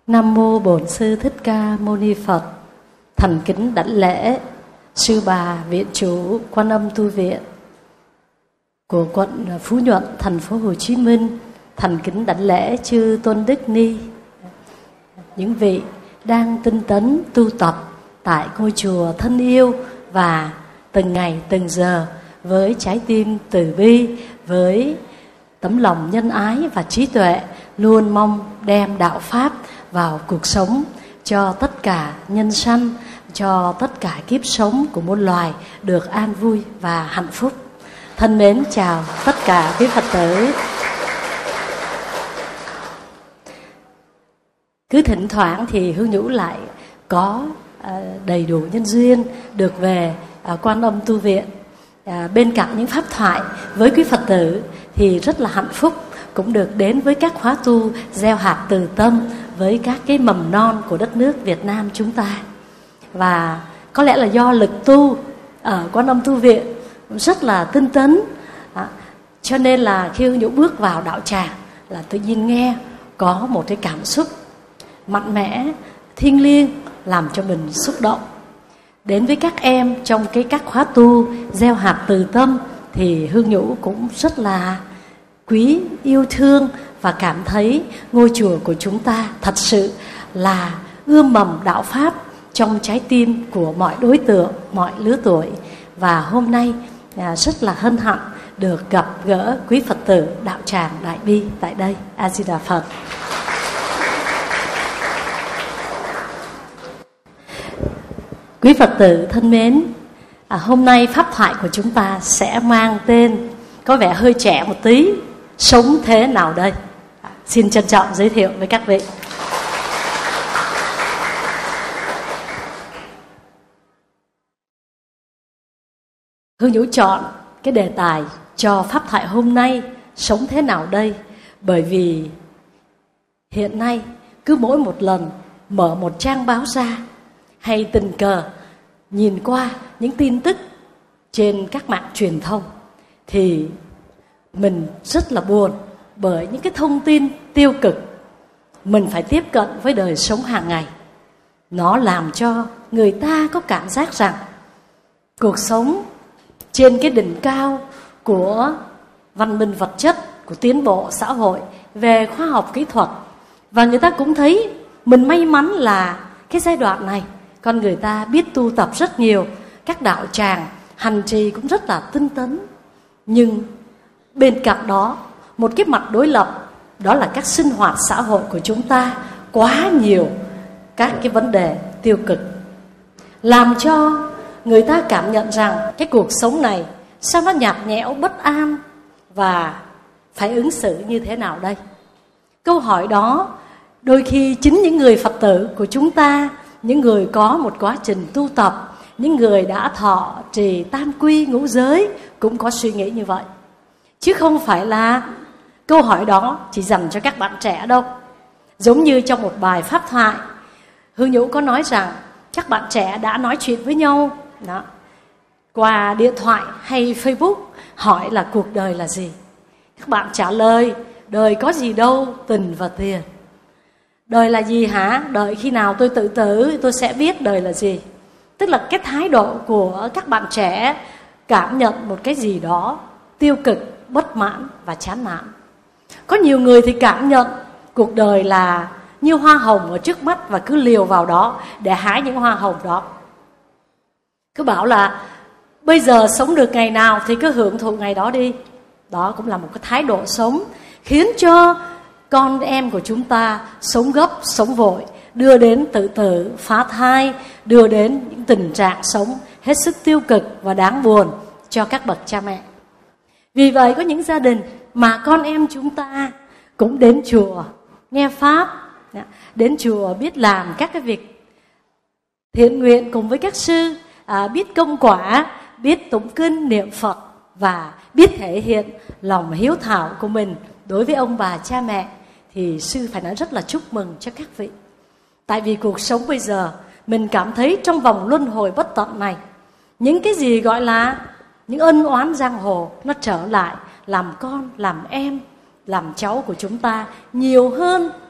Nam mô Bổn Sư Thích Ca Mâu Ni Phật. Thành kính đảnh lễ sư bà viện chủ Quan Âm Tu Viện của quận Phú Nhuận, thành phố Hồ Chí Minh. Thành kính đảnh lễ chư Tôn Đức Ni, những vị đang tinh tấn tu tập tại ngôi chùa thân yêu, và từng ngày từng giờ với trái tim từ bi, với tấm lòng nhân ái và trí tuệ, luôn mong đem đạo pháp vào cuộc sống cho tất cả nhân sanh, cho tất cả kiếp sống của muôn loài được an vui và hạnh phúc. Thân mến chào tất cả quý Phật tử. Cứ thỉnh thoảng thì Hương Nhũ lại có đầy đủ nhân duyên được về Quan Âm Tu Viện. Bên cạnh những pháp thoại với quý Phật tử thì rất là hạnh phúc cũng được đến với các khóa tu gieo hạt từ tâm với các cái mầm non của đất nước Việt Nam chúng ta. Và có lẽ là do lực tu ở Quan Âm Tu Viện rất là tinh tấn, cho nên là khi Hương Nhũ bước vào đạo tràng là tự nhiên nghe có một cái cảm xúc mạnh mẽ, thiêng liêng, làm cho mình xúc động. Đến với các em trong các khóa tu gieo hạt từ tâm thì Hương Nhũ cũng rất là quý, yêu thương và cảm thấy ngôi chùa của chúng ta thật sự là ươm mầm đạo pháp trong trái tim của mọi đối tượng, mọi lứa tuổi. Và hôm nay rất là hân hạnh được gặp gỡ quý Phật tử đạo tràng Đại Bi tại đây. A Di Đà Phật. Quý Phật tử thân mến, hôm nay pháp thoại của chúng ta sẽ mang tên có vẻ hơi trẻ một tí: sống thế nào đây? Xin trân trọng giới thiệu với các vị. Hương Nhũ chọn cái đề tài cho pháp thoại hôm nay sống thế nào đây, bởi vì hiện nay cứ mỗi một lần mở một trang báo ra hay tình cờ nhìn qua những tin tức trên các mạng truyền thông thì mình rất là buồn, bởi những cái thông tin tiêu cực. Mình phải tiếp cận với đời sống hàng ngày. Nó làm cho người ta có cảm giác rằng cuộc sống trên cái đỉnh cao của văn minh vật chất, của tiến bộ xã hội, về khoa học kỹ thuật. Và người ta cũng thấy mình may mắn là cái giai đoạn này con người ta biết tu tập rất nhiều, các đạo tràng hành trì cũng rất là tinh tấn. Nhưng bên cạnh đó, một cái mặt đối lập, đó là các sinh hoạt xã hội của chúng ta quá nhiều các cái vấn đề tiêu cực, làm cho người ta cảm nhận rằng cái cuộc sống này sao nó nhạt nhẽo, bất an, và phải ứng xử như thế nào đây? Câu hỏi đó đôi khi chính những người Phật tử của chúng ta, những người có một quá trình tu tập, những người đã thọ trì tam quy ngũ giới cũng có suy nghĩ như vậy. Chứ không phải là câu hỏi đó chỉ dành cho các bạn trẻ đâu. Giống như trong một bài pháp thoại, Hương Nhũ có nói rằng các bạn trẻ đã nói chuyện với nhau đó, qua điện thoại hay Facebook, hỏi là cuộc đời là gì. Các bạn trả lời: đời có gì đâu, tình và tiền. Đời là gì hả? Đợi khi nào tôi tự tử tôi sẽ biết đời là gì. Tức là cái thái độ của các bạn trẻ cảm nhận một cái gì đó tiêu cực, bất mãn và chán nản. Có nhiều người thì cảm nhận cuộc đời là như hoa hồng ở trước mắt và cứ liều vào đó để hái những hoa hồng đó. Cứ bảo là bây giờ sống được ngày nào thì cứ hưởng thụ ngày đó đi. Đó cũng là một cái thái độ sống khiến cho con em của chúng ta sống gấp, sống vội, đưa đến tự tử, phá thai, đưa đến những tình trạng sống hết sức tiêu cực và đáng buồn cho các bậc cha mẹ. Vì vậy có những gia đình mà con em chúng ta cũng đến chùa nghe pháp, đến chùa biết làm các cái việc thiện nguyện cùng với các sư, biết công quả, biết tụng kinh niệm Phật và biết thể hiện lòng hiếu thảo của mình đối với ông bà cha mẹ, thì sư phải nói rất là chúc mừng cho các vị. Tại vì cuộc sống bây giờ mình cảm thấy trong vòng luân hồi bất tận này, những cái gì gọi là những ân oán giang hồ nó trở lại làm con, làm em, làm cháu của chúng ta nhiều hơn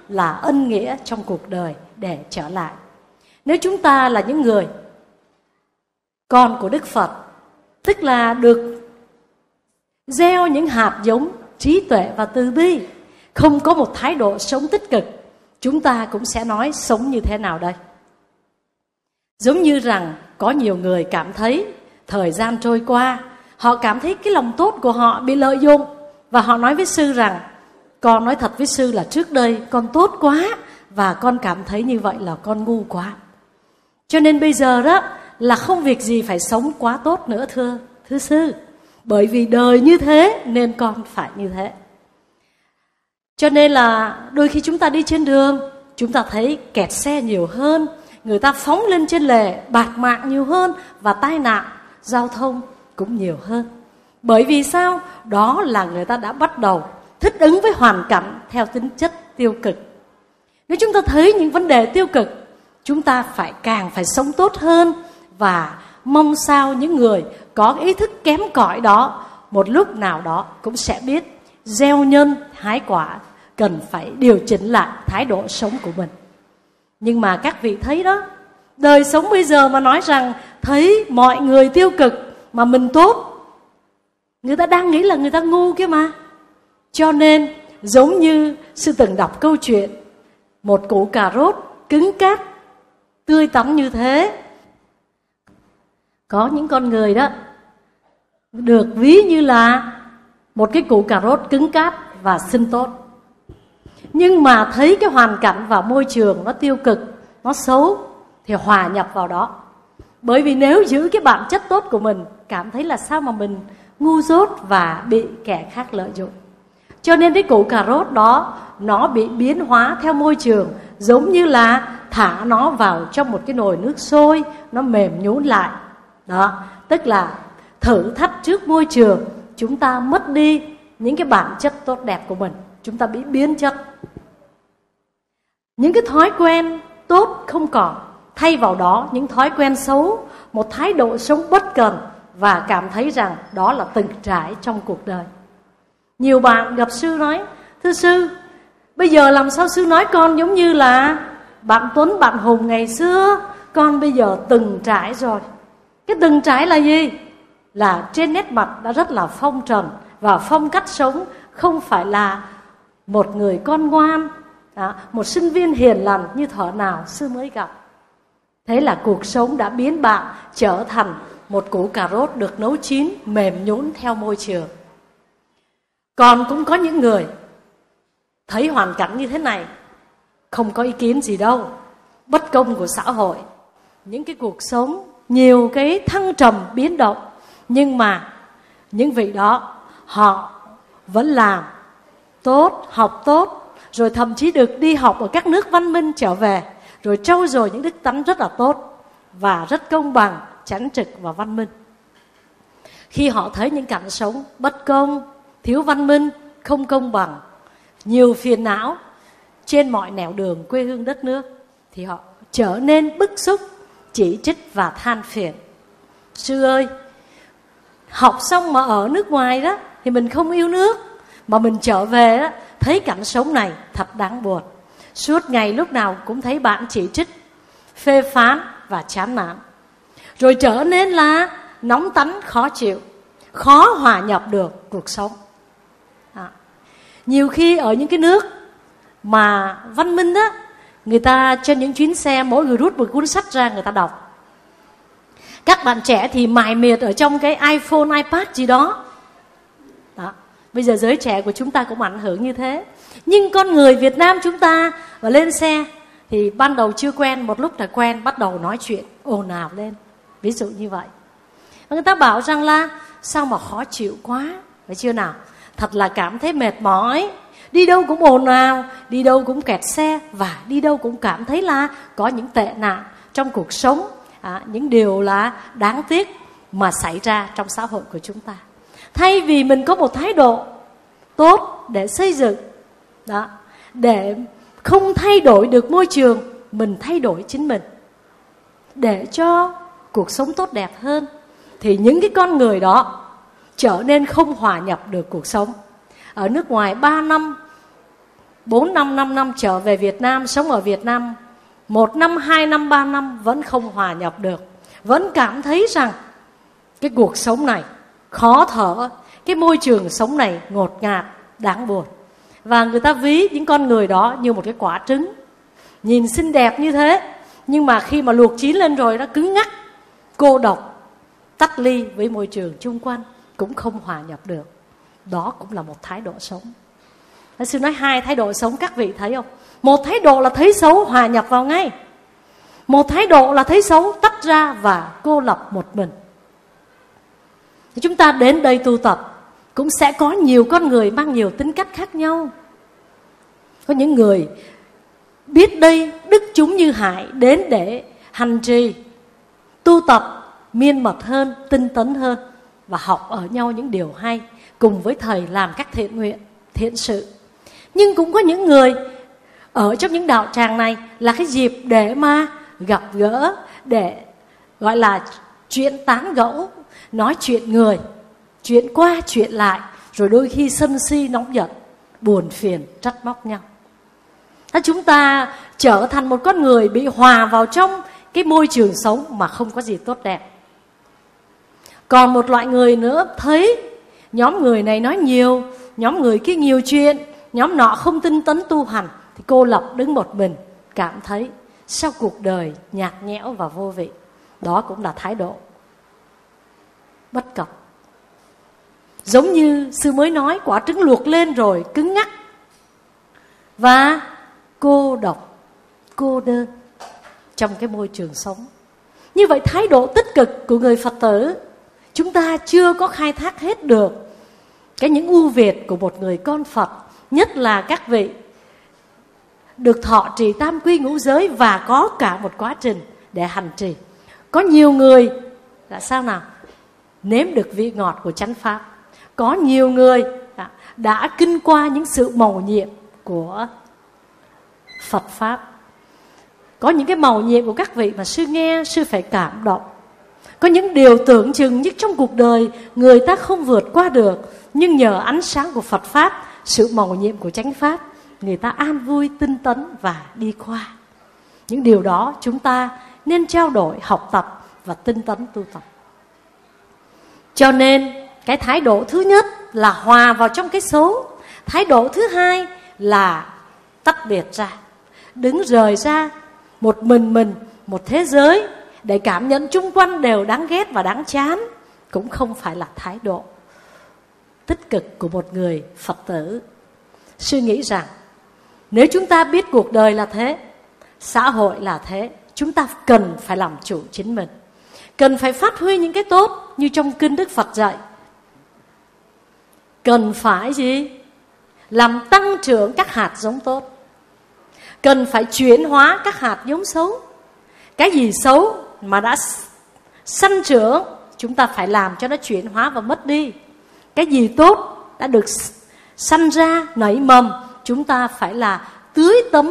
là ân nghĩa trong cuộc đời để trở lại. Nếu chúng ta là những người con của Đức Phật, tức là được gieo những hạt giống trí tuệ và từ bi, không có một thái độ sống tích cực, chúng ta cũng sẽ nói sống như thế nào đây? Giống như rằng có nhiều người cảm thấy thời gian trôi qua, họ cảm thấy cái lòng tốt của họ bị lợi dụng, và họ nói với sư rằng, con nói thật với sư là trước đây con tốt quá, và con cảm thấy như vậy là con ngu quá. Cho nên bây giờ đó là không việc gì phải sống quá tốt nữa thưa sư. Bởi vì đời như thế nên con phải như thế. Cho nên là đôi khi chúng ta đi trên đường, chúng ta thấy kẹt xe nhiều hơn, người ta phóng lên trên lề bạt mạng nhiều hơn, và tai nạn giao thông cũng nhiều hơn. Bởi vì sao? Đó là người ta đã bắt đầu thích ứng với hoàn cảnh theo tính chất tiêu cực. Nếu chúng ta thấy những vấn đề tiêu cực, chúng ta càng phải sống tốt hơn, và mong sao những người có ý thức kém cỏi đó một lúc nào đó cũng sẽ biết gieo nhân hái quả, cần phải điều chỉnh lại thái độ sống của mình. Nhưng mà các vị thấy đó, đời sống bây giờ mà nói rằng thấy mọi người tiêu cực mà mình tốt, người ta đang nghĩ là người ta ngu kia mà. Cho nên giống như sư từng đọc câu chuyện một củ cà rốt cứng cáp tươi tắn như thế, có những con người đó được ví như là một cái củ cà rốt cứng cáp và xinh tốt, nhưng mà thấy cái hoàn cảnh và môi trường nó tiêu cực, nó xấu thì hòa nhập vào đó. Bởi vì nếu giữ cái bản chất tốt của mình, cảm thấy là sao mà mình ngu dốt và bị kẻ khác lợi dụng. Cho nên cái củ cà rốt đó nó bị biến hóa theo môi trường, giống như là thả nó vào trong một cái nồi nước sôi, nó mềm nhũn lại. Đó, tức là thử thách trước môi trường, chúng ta mất đi những cái bản chất tốt đẹp của mình, chúng ta bị biến chất. Những cái thói quen tốt không còn, thay vào đó những thói quen xấu, một thái độ sống bất cần, và cảm thấy rằng đó là từng trải trong cuộc đời. Nhiều bạn gặp sư nói, thưa sư, bây giờ làm sao sư nói con giống như là bạn Tuấn, bạn Hùng ngày xưa, con bây giờ từng trải rồi. Cái từng trải là gì? Là trên nét mặt đã rất là phong trần, và phong cách sống không phải là một người con ngoan, một sinh viên hiền lành như thuở nào sư mới gặp. Thế là cuộc sống đã biến bạn trở thành một củ cà rốt được nấu chín, mềm nhũn theo môi trường. Còn cũng có những người thấy hoàn cảnh như thế này, không có ý kiến gì đâu, bất công của xã hội, những cái cuộc sống nhiều cái thăng trầm biến động, nhưng mà những vị đó họ vẫn làm tốt, học tốt, rồi thậm chí được đi học ở các nước văn minh trở về, rồi trau dồi những đức tánh rất là tốt và rất công bằng, chánh trực và văn minh. Khi họ thấy những cảnh sống bất công, thiếu văn minh, không công bằng, nhiều phiền não trên mọi nẻo đường quê hương đất nước, thì họ trở nên bức xúc, chỉ trích và than phiền. Sư ơi, học xong mà ở nước ngoài đó thì mình không yêu nước, mà mình trở về đó, thấy cảnh sống này thật đáng buồn. Suốt ngày lúc nào cũng thấy bạn chỉ trích, phê phán và chán nản, rồi trở nên là nóng tánh, khó chịu, khó hòa nhập được cuộc sống. Nhiều khi ở những cái nước mà văn minh đó, người ta trên những chuyến xe mỗi người rút một cuốn sách ra người ta đọc. Các bạn trẻ thì mải miệt ở trong cái iPhone, iPad gì đó. Bây giờ giới trẻ của chúng ta cũng ảnh hưởng như thế. Nhưng con người Việt Nam chúng ta và lên xe thì ban đầu chưa quen, một lúc là quen, bắt đầu nói chuyện ồn ào lên. Ví dụ như vậy. Và người ta bảo rằng là sao mà khó chịu quá, phải chưa nào? Thật là cảm thấy mệt mỏi, đi đâu cũng ồn ào, đi đâu cũng kẹt xe, và đi đâu cũng cảm thấy là có những tệ nạn trong cuộc sống, những điều là đáng tiếc mà xảy ra trong xã hội của chúng ta. Thay vì mình có một thái độ tốt để xây dựng, để không thay đổi được môi trường, mình thay đổi chính mình để cho cuộc sống tốt đẹp hơn, thì những cái con người đó trở nên không hòa nhập được cuộc sống. Ở nước ngoài 3 năm 4 năm, 5 năm trở về Việt Nam, sống ở Việt Nam 1 năm, 2 năm, 3 năm vẫn không hòa nhập được. Vẫn cảm thấy rằng cái cuộc sống này khó thở, cái môi trường sống này ngột ngạt, đáng buồn. Và người ta ví những con người đó như một cái quả trứng, nhìn xinh đẹp như thế, nhưng mà khi mà luộc chín lên rồi nó cứng ngắc, cô độc, tách ly với môi trường chung quanh, cũng không hòa nhập được. Đó cũng là một thái độ sống. Sư nói 2 thái độ sống, các vị thấy không? Một thái độ là thấy xấu, hòa nhập vào ngay. Một thái độ là thấy xấu, tách ra và cô lập một mình. Thì chúng ta đến đây tu tập cũng sẽ có nhiều con người mang nhiều tính cách khác nhau. Có những người biết đây đức chúng như hải, đến để hành trì, tu tập miên mật hơn, tinh tấn hơn, và học ở nhau những điều hay, cùng với thầy làm các thiện nguyện, thiện sự. Nhưng cũng có những người ở trong những đạo tràng này là cái dịp để mà gặp gỡ, để gọi là chuyện tán gẫu, nói chuyện người, chuyện qua chuyện lại, rồi đôi khi sân si nóng giận, buồn phiền, trách móc nhau. Chúng ta trở thành một con người bị hòa vào trong cái môi trường sống mà không có gì tốt đẹp. Còn một loại người nữa thấy nhóm người này nói nhiều, nhóm người kia nhiều chuyện, nhóm nọ không tinh tấn tu hành, thì cô lập đứng một mình, cảm thấy sao cuộc đời nhạt nhẽo và vô vị. Đó cũng là thái độ bất cập. Giống như sư mới nói, quả trứng luộc lên rồi cứng ngắc và cô độc, cô đơn trong cái môi trường sống. Như vậy thái độ tích cực của người Phật tử, chúng ta chưa có khai thác hết được những ưu việt của một người con Phật. Nhất là các vị được thọ trì tam quy ngũ giới và có cả một quá trình để hành trì. Có nhiều người là sao nào? Nếm được vị ngọt của chánh pháp. Có nhiều người đã kinh qua những sự mầu nhiệm của Phật Pháp. Có những cái mầu nhiệm của các vị mà sư nghe, sư phải cảm động. Có những điều tưởng chừng như trong cuộc đời người ta không vượt qua được, nhưng nhờ ánh sáng của Phật Pháp, sự mầu nhiệm của chánh Pháp, người ta an vui, tinh tấn và đi qua. Những điều đó chúng ta nên trao đổi, học tập và tinh tấn tu tập. Cho nên cái thái độ thứ nhất là hòa vào trong cái xấu. Thái độ thứ hai là tách biệt ra, đứng rời ra một mình, một thế giới, để cảm nhận chung quanh đều đáng ghét và đáng chán, cũng không phải là thái độ tích cực của một người Phật tử. Sư nghĩ rằng nếu chúng ta biết cuộc đời là thế, xã hội là thế, chúng ta cần phải làm chủ chính mình, cần phải phát huy những cái tốt như trong kinh Đức Phật dạy. Cần phải gì? Làm tăng trưởng các hạt giống tốt. Cần phải chuyển hóa các hạt giống xấu. Cái gì xấu mà đã sanh trưởng, chúng ta phải làm cho nó chuyển hóa và mất đi. Cái gì tốt đã được sanh ra, nảy mầm, chúng ta phải là tưới tắm,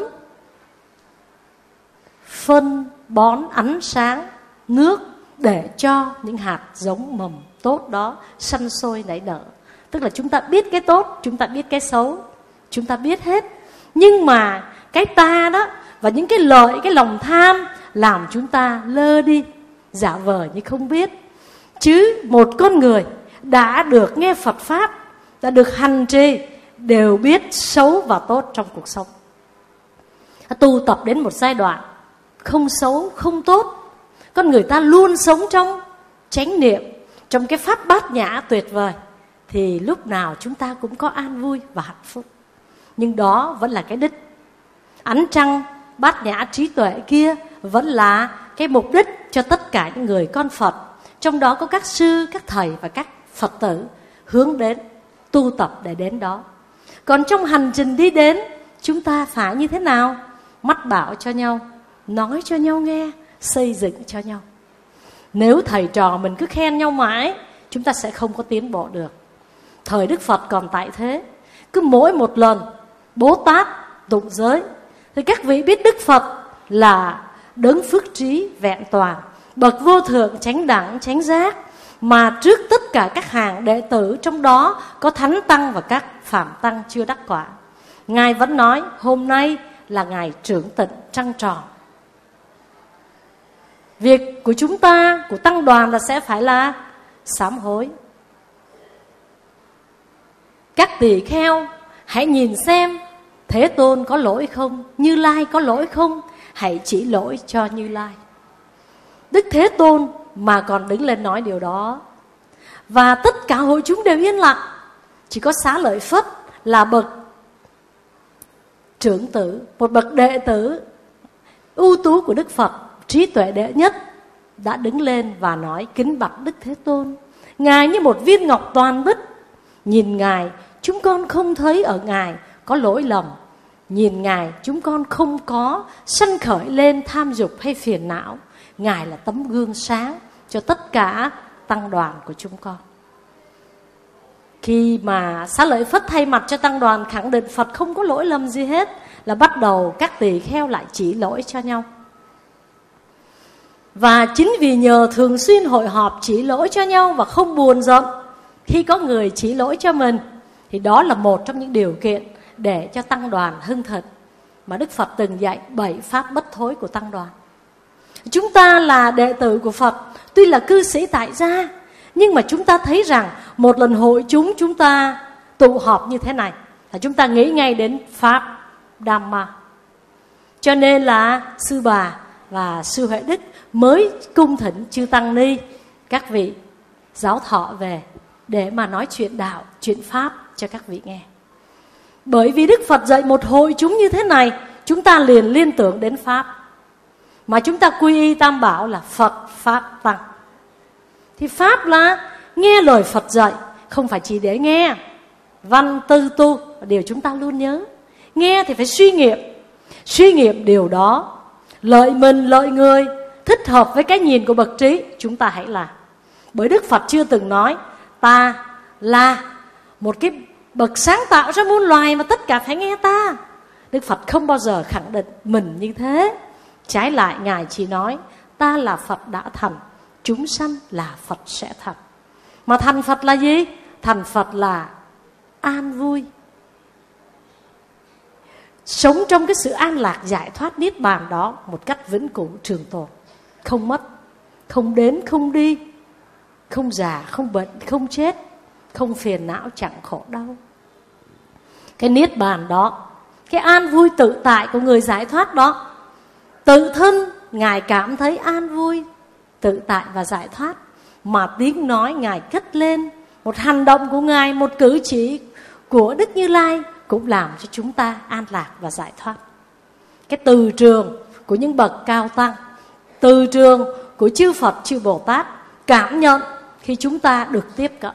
phân bón, ánh sáng, nước, để cho những hạt giống mầm tốt đó sanh sôi nảy nở. Tức là chúng ta biết cái tốt, chúng ta biết cái xấu, chúng ta biết hết. Nhưng mà cái ta đó và những cái lợi, cái lòng tham làm chúng ta lơ đi, giả vờ như không biết. Chứ một con người đã được nghe Phật Pháp, đã được hành trì, đều biết xấu và tốt trong cuộc sống. Tu tập đến một giai đoạn không xấu, không tốt, con người ta luôn sống trong chánh niệm, trong cái pháp bát nhã tuyệt vời, thì lúc nào chúng ta cũng có an vui và hạnh phúc. Nhưng đó vẫn là cái đích. Ánh trăng bát nhã trí tuệ kia vẫn là cái mục đích cho tất cả những người con Phật, trong đó có các sư, các thầy và các Phật tử hướng đến tu tập để đến đó. Còn trong hành trình đi đến, chúng ta phải như thế nào? Mách bảo cho nhau, nói cho nhau nghe, xây dựng cho nhau. Nếu thầy trò mình cứ khen nhau mãi, chúng ta sẽ không có tiến bộ được. Thời Đức Phật còn tại thế, cứ mỗi một lần Bố Tát tụng giới, thì các vị biết Đức Phật là đấng phước trí vẹn toàn, bậc vô thượng chánh đẳng chánh giác, mà trước tất cả các hàng đệ tử, trong đó có thánh tăng và các phạm tăng chưa đắc quả. Ngài vẫn nói hôm nay là ngày trưởng tịnh trăng tròn. Việc của chúng ta, của tăng đoàn là sẽ phải là sám hối. Các tỳ kheo hãy nhìn xem Thế Tôn có lỗi không, Như Lai có lỗi không, hãy chỉ lỗi cho Như Lai. Đức Thế Tôn mà còn đứng lên nói điều đó. Và tất cả hội chúng đều yên lặng. Chỉ có Xá Lợi Phất là bậc trưởng tử, một bậc đệ tử ưu tú của Đức Phật, trí tuệ đệ nhất, đã đứng lên và nói kính bạch Đức Thế Tôn. Ngài như một viên ngọc toàn bích. Nhìn Ngài, chúng con không thấy ở Ngài có lỗi lầm. Nhìn Ngài, chúng con không có sanh khởi lên tham dục hay phiền não. Ngài là tấm gương sáng cho tất cả tăng đoàn của chúng con. Khi mà Xá Lợi Phất thay mặt cho tăng đoàn khẳng định Phật không có lỗi lầm gì hết, là bắt đầu các tỳ kheo lại chỉ lỗi cho nhau. Và chính vì nhờ thường xuyên hội họp chỉ lỗi cho nhau và không buồn giận khi có người chỉ lỗi cho mình, thì đó là một trong những điều kiện để cho tăng đoàn hưng thịnh mà Đức Phật từng dạy 7 pháp bất thối của tăng đoàn. Chúng ta là đệ tử của Phật, tuy là cư sĩ tại gia, nhưng mà chúng ta thấy rằng một lần hội chúng ta tụ họp như thế này là chúng ta nghĩ ngay đến pháp Dhamma. Cho nên là sư bà và sư Huệ Đức mới cung thỉnh chư tăng ni, các vị giáo thọ về để mà nói chuyện đạo, chuyện pháp cho các vị nghe. Bởi vì Đức Phật dạy một hội chúng như thế này, chúng ta liền liên tưởng đến pháp. Mà chúng ta quy y tam bảo là Phật, Pháp, Tăng. Thì pháp là nghe lời Phật dạy, không phải chỉ để nghe. Văn tư tu là điều chúng ta luôn nhớ. Nghe thì phải suy nghiệm điều đó, lợi mình, lợi người, thích hợp với cái nhìn của bậc trí, chúng ta hãy làm. Bởi Đức Phật chưa từng nói ta là một cái bậc sáng tạo ra muôn loài mà tất cả phải nghe ta. Đức Phật không bao giờ khẳng định mình như thế. Trái lại, Ngài chỉ nói ta là Phật đã thành, chúng sanh là Phật sẽ thành. Mà thành Phật là gì? Thành Phật là an vui, sống trong cái sự an lạc giải thoát niết bàn đó một cách vĩnh cửu trường tồn, không mất, không đến không đi, không già không bệnh không chết, không phiền não chẳng khổ đau. Cái niết bàn đó, cái an vui tự tại của người giải thoát đó, tự thân Ngài cảm thấy an vui, tự tại và giải thoát, mà tiếng nói Ngài cất lên, một hành động của Ngài, một cử chỉ của Đức Như Lai cũng làm cho chúng ta an lạc và giải thoát. Cái từ trường của những bậc cao tăng, từ trường của chư Phật, chư Bồ Tát cảm nhận khi chúng ta được tiếp cận.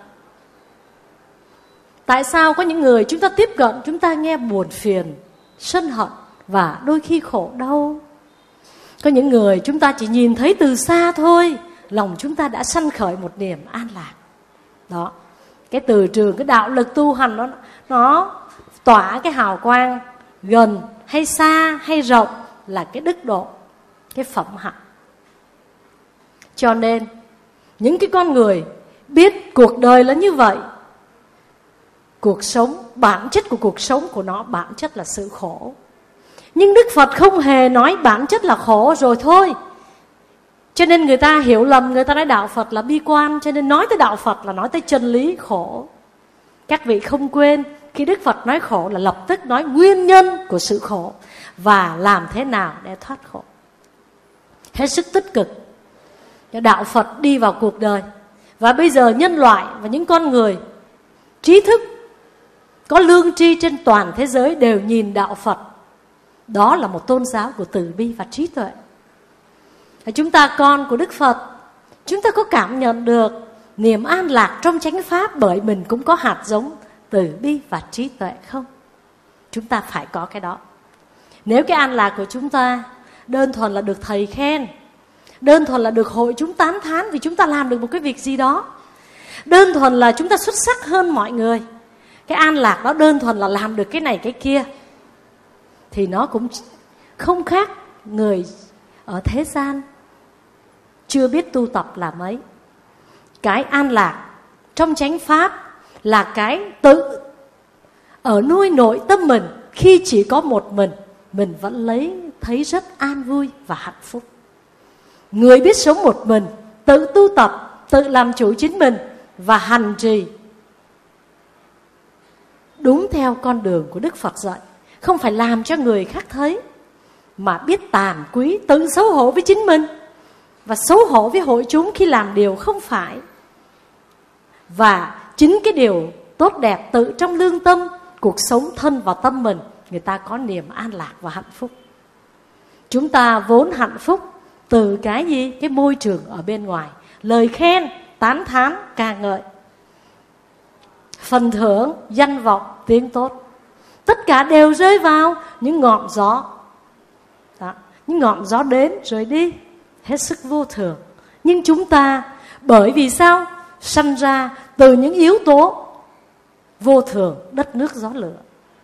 Tại sao có những người chúng ta tiếp cận, chúng ta nghe buồn phiền, sân hận và đôi khi khổ đau? Có những người chúng ta chỉ nhìn thấy từ xa thôi, lòng chúng ta đã sanh khởi một niềm an lạc. Đó, cái từ trường, cái đạo lực tu hành nó tỏa cái hào quang gần hay xa hay rộng là cái đức độ, cái phẩm hạnh. Cho nên những cái con người biết cuộc đời là như vậy, cuộc sống, bản chất của cuộc sống của nó, bản chất là sự khổ. Nhưng Đức Phật không hề nói bản chất là khổ rồi thôi. Cho nên người ta hiểu lầm, người ta nói đạo Phật là bi quan, cho nên nói tới đạo Phật là nói tới chân lý khổ. Các vị không quên, khi Đức Phật nói khổ là lập tức nói nguyên nhân của sự khổ và làm thế nào để thoát khổ. Hết sức tích cực cho đạo Phật đi vào cuộc đời. Và bây giờ nhân loại và những con người trí thức có lương tri trên toàn thế giới đều nhìn đạo Phật. Đó là một tôn giáo của từ bi và trí tuệ. Chúng ta con của Đức Phật, chúng ta có cảm nhận được niềm an lạc trong chánh pháp bởi mình cũng có hạt giống từ bi và trí tuệ không? Chúng ta phải có cái đó. Nếu cái an lạc của chúng ta đơn thuần là được thầy khen, đơn thuần là được hội chúng tán thán vì chúng ta làm được một cái việc gì đó, đơn thuần là chúng ta xuất sắc hơn mọi người, cái an lạc đó đơn thuần là làm được cái này cái kia, thì nó cũng không khác người ở thế gian chưa biết tu tập là mấy. Cái an lạc trong chánh pháp là cái tự ở nuôi nội tâm mình khi chỉ có một mình vẫn thấy rất an vui và hạnh phúc. Người biết sống một mình, tự tu tập, tự làm chủ chính mình và hành trì đúng theo con đường của Đức Phật dạy, không phải làm cho người khác thấy, mà biết tàn quý, tự xấu hổ với chính mình và xấu hổ với hội chúng khi làm điều không phải. Và chính cái điều tốt đẹp tự trong lương tâm, cuộc sống thân và tâm mình, người ta có niềm an lạc và hạnh phúc. Chúng ta vốn hạnh phúc từ cái gì? Cái môi trường ở bên ngoài, lời khen, tán thán, ca ngợi, phần thưởng, danh vọng, tiếng tốt, tất cả đều rơi vào những ngọn gió. Đó, những ngọn gió đến rồi đi, hết sức vô thường. Nhưng chúng ta bởi vì sao? Sanh ra từ những yếu tố vô thường, đất nước gió lửa.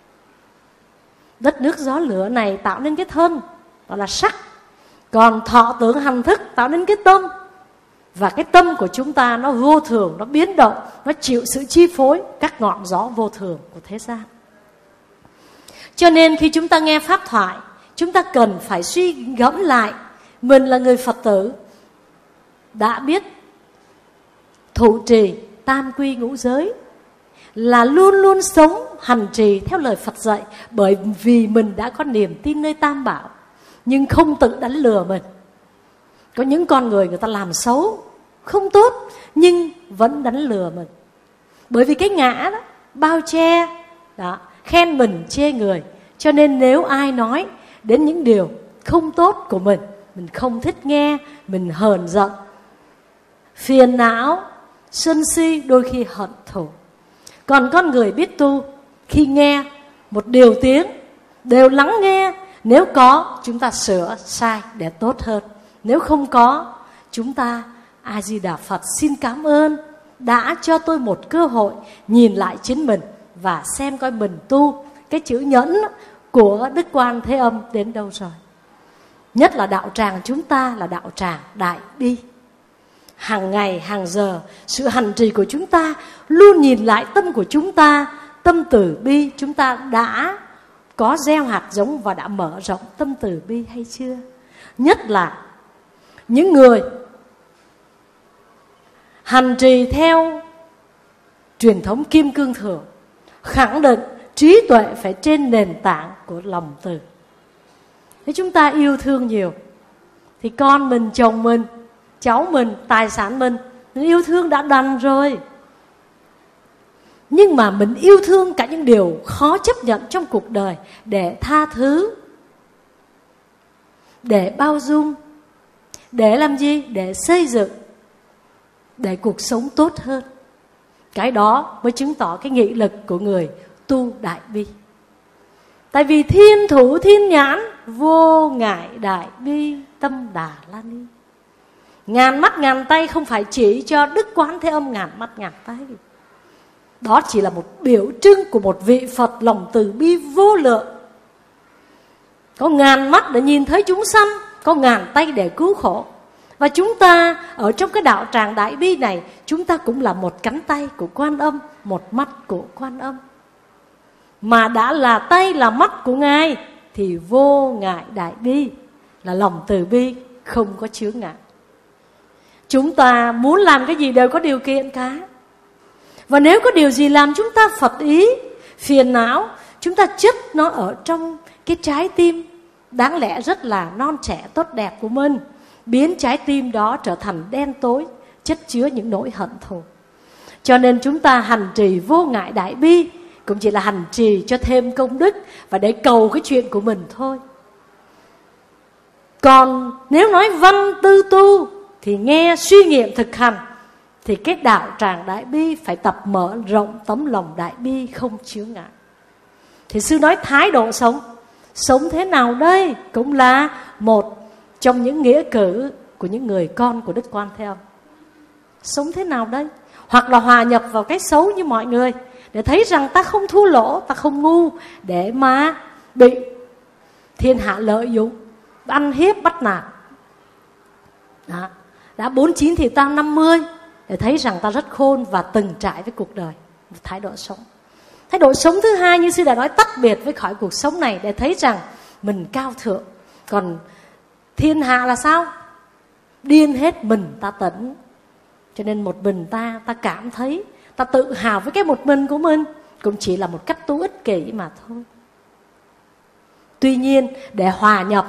Đất nước gió lửa này tạo nên cái thân, đó là sắc. Còn thọ tưởng hành thức tạo nên cái tâm. Và cái tâm của chúng ta nó vô thường, nó biến động, nó chịu sự chi phối các ngọn gió vô thường của thế gian. Cho nên khi chúng ta nghe pháp thoại, chúng ta cần phải suy ngẫm lại. Mình là người Phật tử, đã biết thụ trì tam quy ngũ giới, là luôn luôn sống hành trì theo lời Phật dạy, bởi vì mình đã có niềm tin nơi Tam Bảo, nhưng không tự đánh lừa mình. Có những con người ta làm xấu, không tốt, nhưng vẫn đánh lừa mình. Bởi vì cái ngã đó, bao che, đó, khen mình, chê người. Cho nên nếu ai nói đến những điều không tốt của mình không thích nghe, mình hờn giận, phiền não, sân si, đôi khi hận thù. Còn con người biết tu, khi nghe một điều tiếng đều lắng nghe. Nếu có, chúng ta sửa sai để tốt hơn. Nếu không có, chúng ta A Di Đà Phật xin cảm ơn đã cho tôi một cơ hội nhìn lại chính mình và xem coi mình tu cái chữ nhẫn của Đức Quan Thế Âm đến đâu rồi. Nhất là đạo tràng chúng ta là đạo tràng đại bi. Hàng ngày, hàng giờ, sự hành trì của chúng ta luôn nhìn lại tâm của chúng ta, tâm từ bi chúng ta đã có gieo hạt giống và đã mở rộng tâm từ bi hay chưa? Nhất là những người hành trì theo truyền thống Kim Cương Thượng, khẳng định trí tuệ phải trên nền tảng của lòng từ. Nếu chúng ta yêu thương nhiều thì con mình, chồng mình, cháu mình, tài sản mình yêu thương đã đành rồi. Nhưng mà mình yêu thương cả những điều khó chấp nhận trong cuộc đời, để tha thứ, để bao dung, để làm gì? Để xây dựng, để cuộc sống tốt hơn. Cái đó mới chứng tỏ cái nghị lực của người tu đại bi. Tại vì thiên thủ thiên nhãn, vô ngại đại bi, tâm Đà La Ni. Ngàn mắt ngàn tay không phải chỉ cho Đức Quán Thế Âm ngàn mắt ngàn tay. Đó chỉ là một biểu trưng của một vị Phật lòng từ bi vô lượng. Có ngàn mắt để nhìn thấy chúng sanh, có ngàn tay để cứu khổ. Và chúng ta ở trong cái đạo tràng đại bi này, chúng ta cũng là một cánh tay của Quan Âm, một mắt của Quan Âm. Mà đã là tay là mắt của Ngài thì vô ngại đại bi, là lòng từ bi không có chướng ngại. Chúng ta muốn làm cái gì đều có điều kiện cả. Và nếu có điều gì làm chúng ta phật ý, phiền não, chúng ta chất nó ở trong cái trái tim đáng lẽ rất là non trẻ tốt đẹp của mình, biến trái tim đó trở thành đen tối, chất chứa những nỗi hận thù. Cho nên chúng ta hành trì vô ngại đại bi cũng chỉ là hành trì cho thêm công đức và để cầu cái chuyện của mình thôi. Còn nếu nói văn tư tu thì nghe suy nghiệm thực hành, thì cái đạo tràng đại bi phải tập mở rộng tấm lòng đại bi không chướng ngại. Thì sư nói thái độ sống thế nào đây cũng là một trong những nghĩa cử của những người con của Đức Quan Thế Âm. Sống thế nào đây? Hoặc là hòa nhập vào cái xấu như mọi người, để thấy rằng ta không thua lỗ, ta không ngu, để mà bị thiên hạ lợi dụng, ăn hiếp bắt nạt. Đó. Đã 49 thì ta 50, để thấy rằng ta rất khôn và từng trải với cuộc đời. Một thái độ sống. Thái độ sống thứ hai như sư đã nói, tách biệt với khỏi cuộc sống này để thấy rằng mình cao thượng. Còn thiên hạ là sao? Điên hết mình ta tỉnh. Cho nên một mình ta cảm thấy, ta tự hào với cái một mình của mình, cũng chỉ là một cách tu ích kỷ mà thôi. Tuy nhiên để hòa nhập,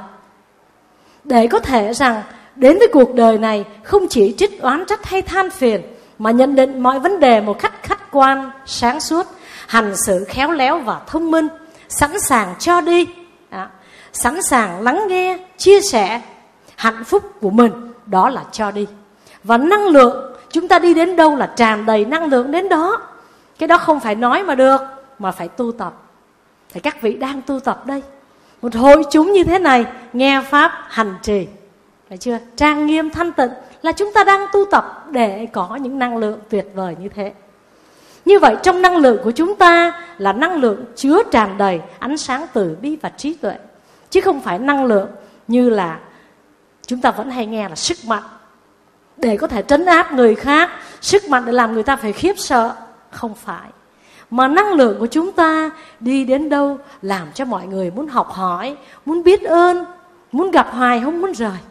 để có thể rằng đến với cuộc đời này không chỉ trích oán trách hay than phiền, mà nhận định mọi vấn đề một cách khách quan, sáng suốt, hành xử khéo léo và thông minh, sẵn sàng cho đi, sẵn sàng lắng nghe, chia sẻ hạnh phúc của mình, đó là cho đi. Và năng lượng, chúng ta đi đến đâu là tràn đầy năng lượng đến đó. Cái đó không phải nói mà được, mà phải tu tập. Thì các vị đang tu tập đây. Một hội chúng như thế này, nghe Pháp, hành trì, phải chưa? Trang nghiêm thanh tịnh là chúng ta đang tu tập để có những năng lượng tuyệt vời như thế. Như vậy trong năng lượng của chúng ta là năng lượng chứa tràn đầy ánh sáng từ bi và trí tuệ, chứ không phải năng lượng như là chúng ta vẫn hay nghe là sức mạnh để có thể trấn áp người khác, sức mạnh để làm người ta phải khiếp sợ. Không phải. Mà năng lượng của chúng ta đi đến đâu làm cho mọi người muốn học hỏi, muốn biết ơn, muốn gặp hoài không muốn rời,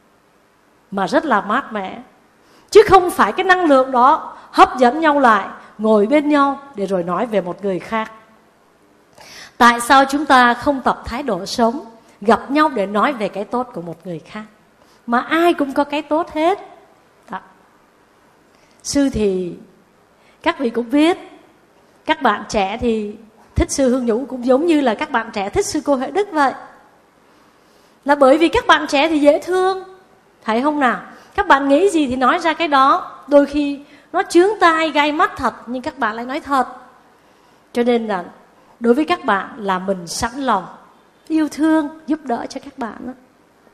mà rất là mát mẻ. Chứ không phải cái năng lượng đó hấp dẫn nhau lại, ngồi bên nhau để rồi nói về một người khác. Tại sao chúng ta không tập thái độ sống, gặp nhau để nói về cái tốt của một người khác? Mà ai cũng có cái tốt hết. Đó. Sư thì các vị cũng biết, các bạn trẻ thì thích sư Hương Nhũ cũng giống như là các bạn trẻ thích sư cô Huệ Đức vậy. Là bởi vì các bạn trẻ thì dễ thương, thấy không nào? Các bạn nghĩ gì thì nói ra cái đó. Đôi khi nó chướng tai gai mắt thật, nhưng các bạn lại nói thật. Cho nên là đối với các bạn là mình sẵn lòng yêu thương, giúp đỡ cho các bạn đó.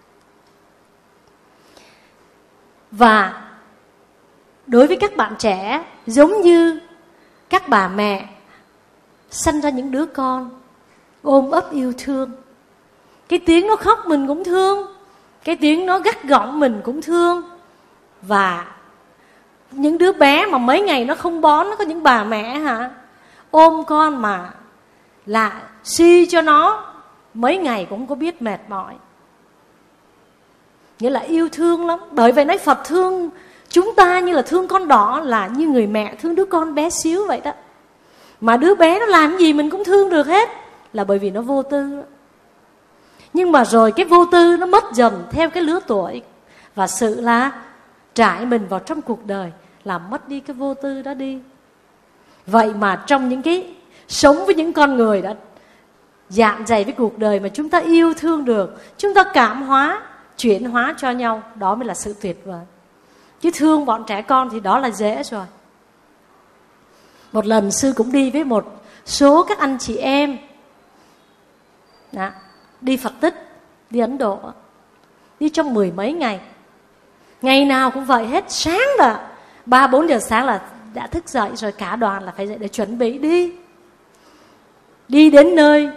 Và đối với các bạn trẻ, giống như các bà mẹ sanh ra những đứa con, ôm ấp yêu thương. Cái tiếng nó khóc mình cũng thương, cái tiếng nó gắt gỏng mình cũng thương. Và những đứa bé mà mấy ngày nó không bón, nó có những bà mẹ ôm con mà là si cho nó, mấy ngày cũng có biết mệt mỏi. Nghĩa là yêu thương lắm. Bởi vậy nói Phật thương chúng ta như là thương con đỏ, là như người mẹ thương đứa con bé xíu vậy đó. Mà đứa bé nó làm gì mình cũng thương được hết, là bởi vì nó vô tư. Nhưng mà rồi cái vô tư nó mất dần theo cái lứa tuổi, và sự là trải mình vào trong cuộc đời làm mất đi cái vô tư đó đi. Vậy mà trong những cái sống với những con người đã dạn dày với cuộc đời mà chúng ta yêu thương được, chúng ta cảm hóa, chuyển hóa cho nhau, đó mới là sự tuyệt vời. Chứ thương bọn trẻ con thì đó là dễ rồi. Một lần sư cũng đi với một số các anh chị em đó, đi Phật tích, đi Ấn Độ, đi trong 10 mấy ngày. Ngày nào cũng vậy hết. Sáng là 3-4 giờ sáng là đã thức dậy rồi, cả đoàn là phải dậy để chuẩn bị đi. Đi đến nơi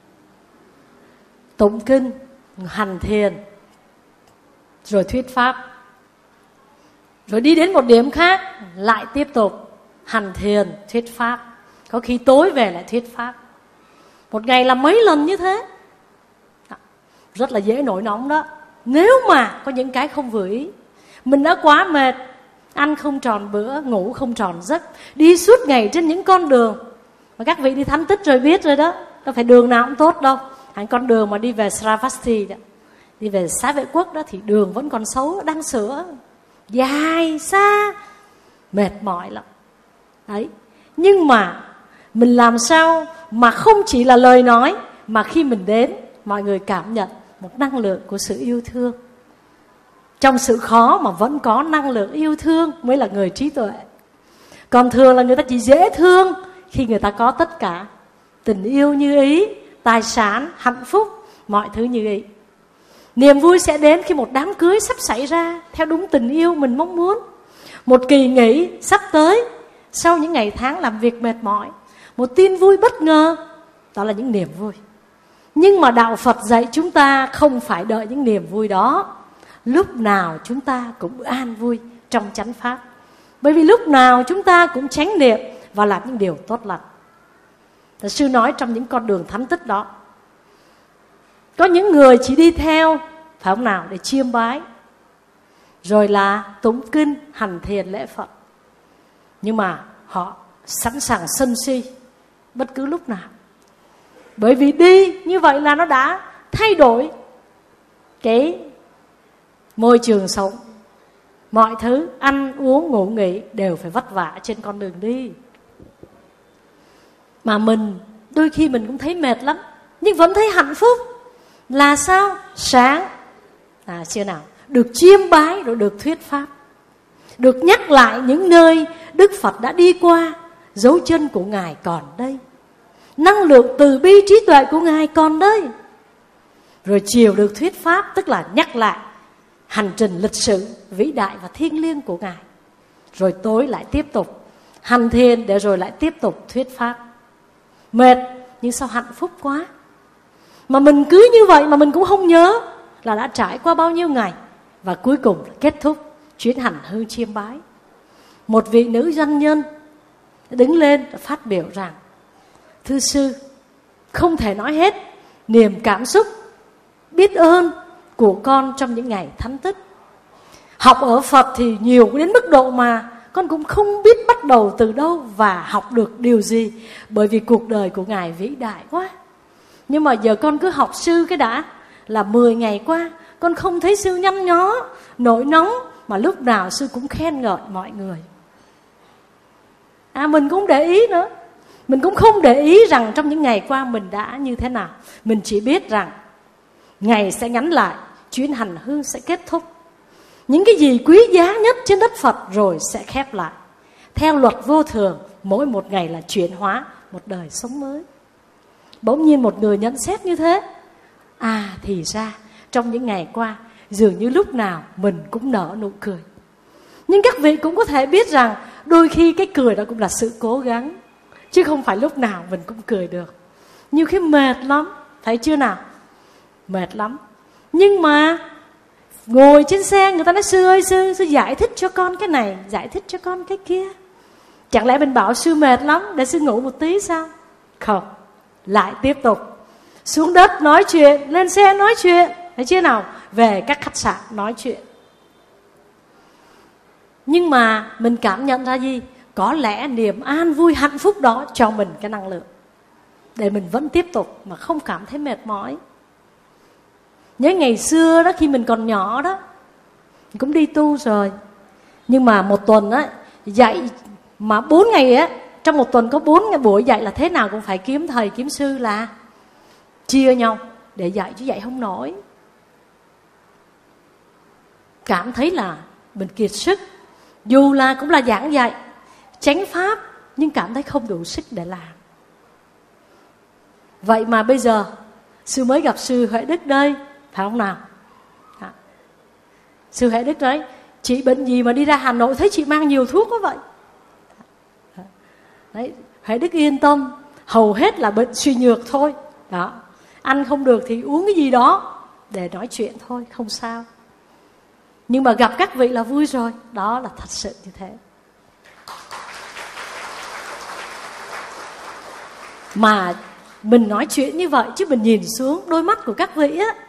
tụng kinh, hành thiền, rồi thuyết pháp. Rồi đi đến một điểm khác lại tiếp tục hành thiền, thuyết pháp. Có khi tối về lại thuyết pháp. Một ngày làm mấy lần như thế. Rất là dễ nổi nóng đó. Nếu mà có những cái không vừa ý, mình đã quá mệt, ăn không tròn bữa, ngủ không tròn giấc, đi suốt ngày trên những con đường mà các vị đi thánh tích rồi biết rồi đó, đâu phải đường nào cũng tốt đâu. Hẳn con đường mà đi về Sravasti đó, đi về Xá Vệ Quốc đó, thì đường vẫn còn xấu, đang sửa, dài xa, mệt mỏi lắm đấy. Nhưng mà mình làm sao mà không chỉ là lời nói, mà khi mình đến, mọi người cảm nhận một năng lượng của sự yêu thương. Trong sự khó mà vẫn có năng lượng yêu thương mới là người trí tuệ. Còn thường là người ta chỉ dễ thương khi người ta có tất cả. Tình yêu như ý, tài sản, hạnh phúc, mọi thứ như ý. Niềm vui sẽ đến khi một đám cưới sắp xảy ra theo đúng tình yêu mình mong muốn. Một kỳ nghỉ sắp tới sau những ngày tháng làm việc mệt mỏi. Một tin vui bất ngờ, đó là những niềm vui. Nhưng mà Đạo Phật dạy chúng ta không phải đợi những niềm vui đó. Lúc nào chúng ta cũng an vui trong chánh pháp. Bởi vì lúc nào chúng ta cũng chánh niệm và làm những điều tốt lành. Sư nói trong những con đường thánh tích đó, có những người chỉ đi theo, phải không nào, để chiêm bái, rồi là tụng kinh, hành thiền, lễ Phật. Nhưng mà họ sẵn sàng sân si bất cứ lúc nào. Bởi vì đi như vậy là nó đã thay đổi cái môi trường sống. Mọi thứ ăn uống ngủ nghỉ đều phải vất vả trên con đường đi. Mà mình đôi khi mình cũng thấy mệt lắm, nhưng vẫn thấy hạnh phúc. Là sao? Sáng chưa nào, được chiêm bái, rồi được thuyết pháp, được nhắc lại những nơi Đức Phật đã đi qua, dấu chân của Ngài còn đây, năng lượng từ bi trí tuệ của Ngài còn đây. Rồi chiều được thuyết pháp, tức là nhắc lại hành trình lịch sử vĩ đại và thiêng liêng của Ngài. Rồi tối lại tiếp tục hành thiền, để rồi lại tiếp tục thuyết pháp. Mệt, nhưng sao hạnh phúc quá. Mà mình cứ như vậy mà mình cũng không nhớ là đã trải qua bao nhiêu ngày. Và cuối cùng kết thúc chuyến hành hương chiêm bái. Một vị nữ doanh nhân đứng lên phát biểu rằng: thưa sư, không thể nói hết niềm cảm xúc biết ơn của con trong những ngày thánh tích. Học ở Phật thì nhiều đến mức độ mà con cũng không biết bắt đầu từ đâu và học được điều gì, bởi vì cuộc đời của Ngài vĩ đại quá. Nhưng mà giờ con cứ học sư cái đã, là 10 ngày qua con không thấy sư nhăn nhó, nổi nóng, mà lúc nào sư cũng khen ngợi mọi người. Mình cũng để ý nữa. Mình cũng không để ý rằng trong những ngày qua mình đã như thế nào. Mình chỉ biết rằng ngày sẽ ngắn lại, chuyến hành hương sẽ kết thúc. Những cái gì quý giá nhất trên đất Phật rồi sẽ khép lại. Theo luật vô thường, mỗi một ngày là chuyển hóa một đời sống mới. Bỗng nhiên một người nhận xét như thế. Thì ra trong những ngày qua dường như lúc nào mình cũng nở nụ cười. Nhưng các vị cũng có thể biết rằng đôi khi cái cười đó cũng là sự cố gắng, chứ không phải lúc nào mình cũng cười được. Nhiều khi mệt lắm, thấy chưa nào? Mệt lắm. Nhưng mà ngồi trên xe người ta nói: sư ơi, sư giải thích cho con cái này, giải thích cho con cái kia. Chẳng lẽ mình bảo sư mệt lắm để sư ngủ một tí sao? Không, lại tiếp tục xuống đất nói chuyện, lên xe nói chuyện, thấy chưa nào? Về các khách sạn nói chuyện. Nhưng mà mình cảm nhận ra gì? Có lẽ niềm an vui hạnh phúc đó cho mình cái năng lượng để mình vẫn tiếp tục mà không cảm thấy mệt mỏi. Nhớ ngày xưa đó, khi mình còn nhỏ đó, mình cũng đi tu rồi. Nhưng mà một tuần á dạy mà 4 ngày á, trong một tuần có 4 ngày buổi dạy là thế nào cũng phải kiếm thầy kiếm sư là chia nhau để dạy, chứ dạy không nổi. Cảm thấy là mình kiệt sức. Dù là cũng là giảng dạy chánh pháp, nhưng cảm thấy không đủ sức để làm. Vậy mà bây giờ sư mới gặp sư Huệ Đức đây, phải không nào? Sư Huệ Đức đấy: chị bệnh gì mà đi ra Hà Nội thấy chị mang nhiều thuốc quá vậy? Đấy, Huệ Đức yên tâm, hầu hết là bệnh suy nhược thôi. Đó, ăn không được thì uống cái gì đó để nói chuyện thôi, không sao. Nhưng mà gặp các vị là vui rồi. Đó là thật sự như thế. Mà mình nói chuyện như vậy, chứ mình nhìn xuống đôi mắt của các vị á,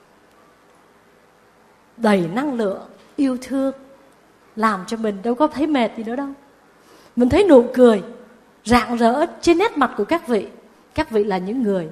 đầy năng lượng, yêu thương, làm cho mình đâu có thấy mệt gì nữa đâu. Mình thấy nụ cười rạng rỡ trên nét mặt của các vị. Các vị là những người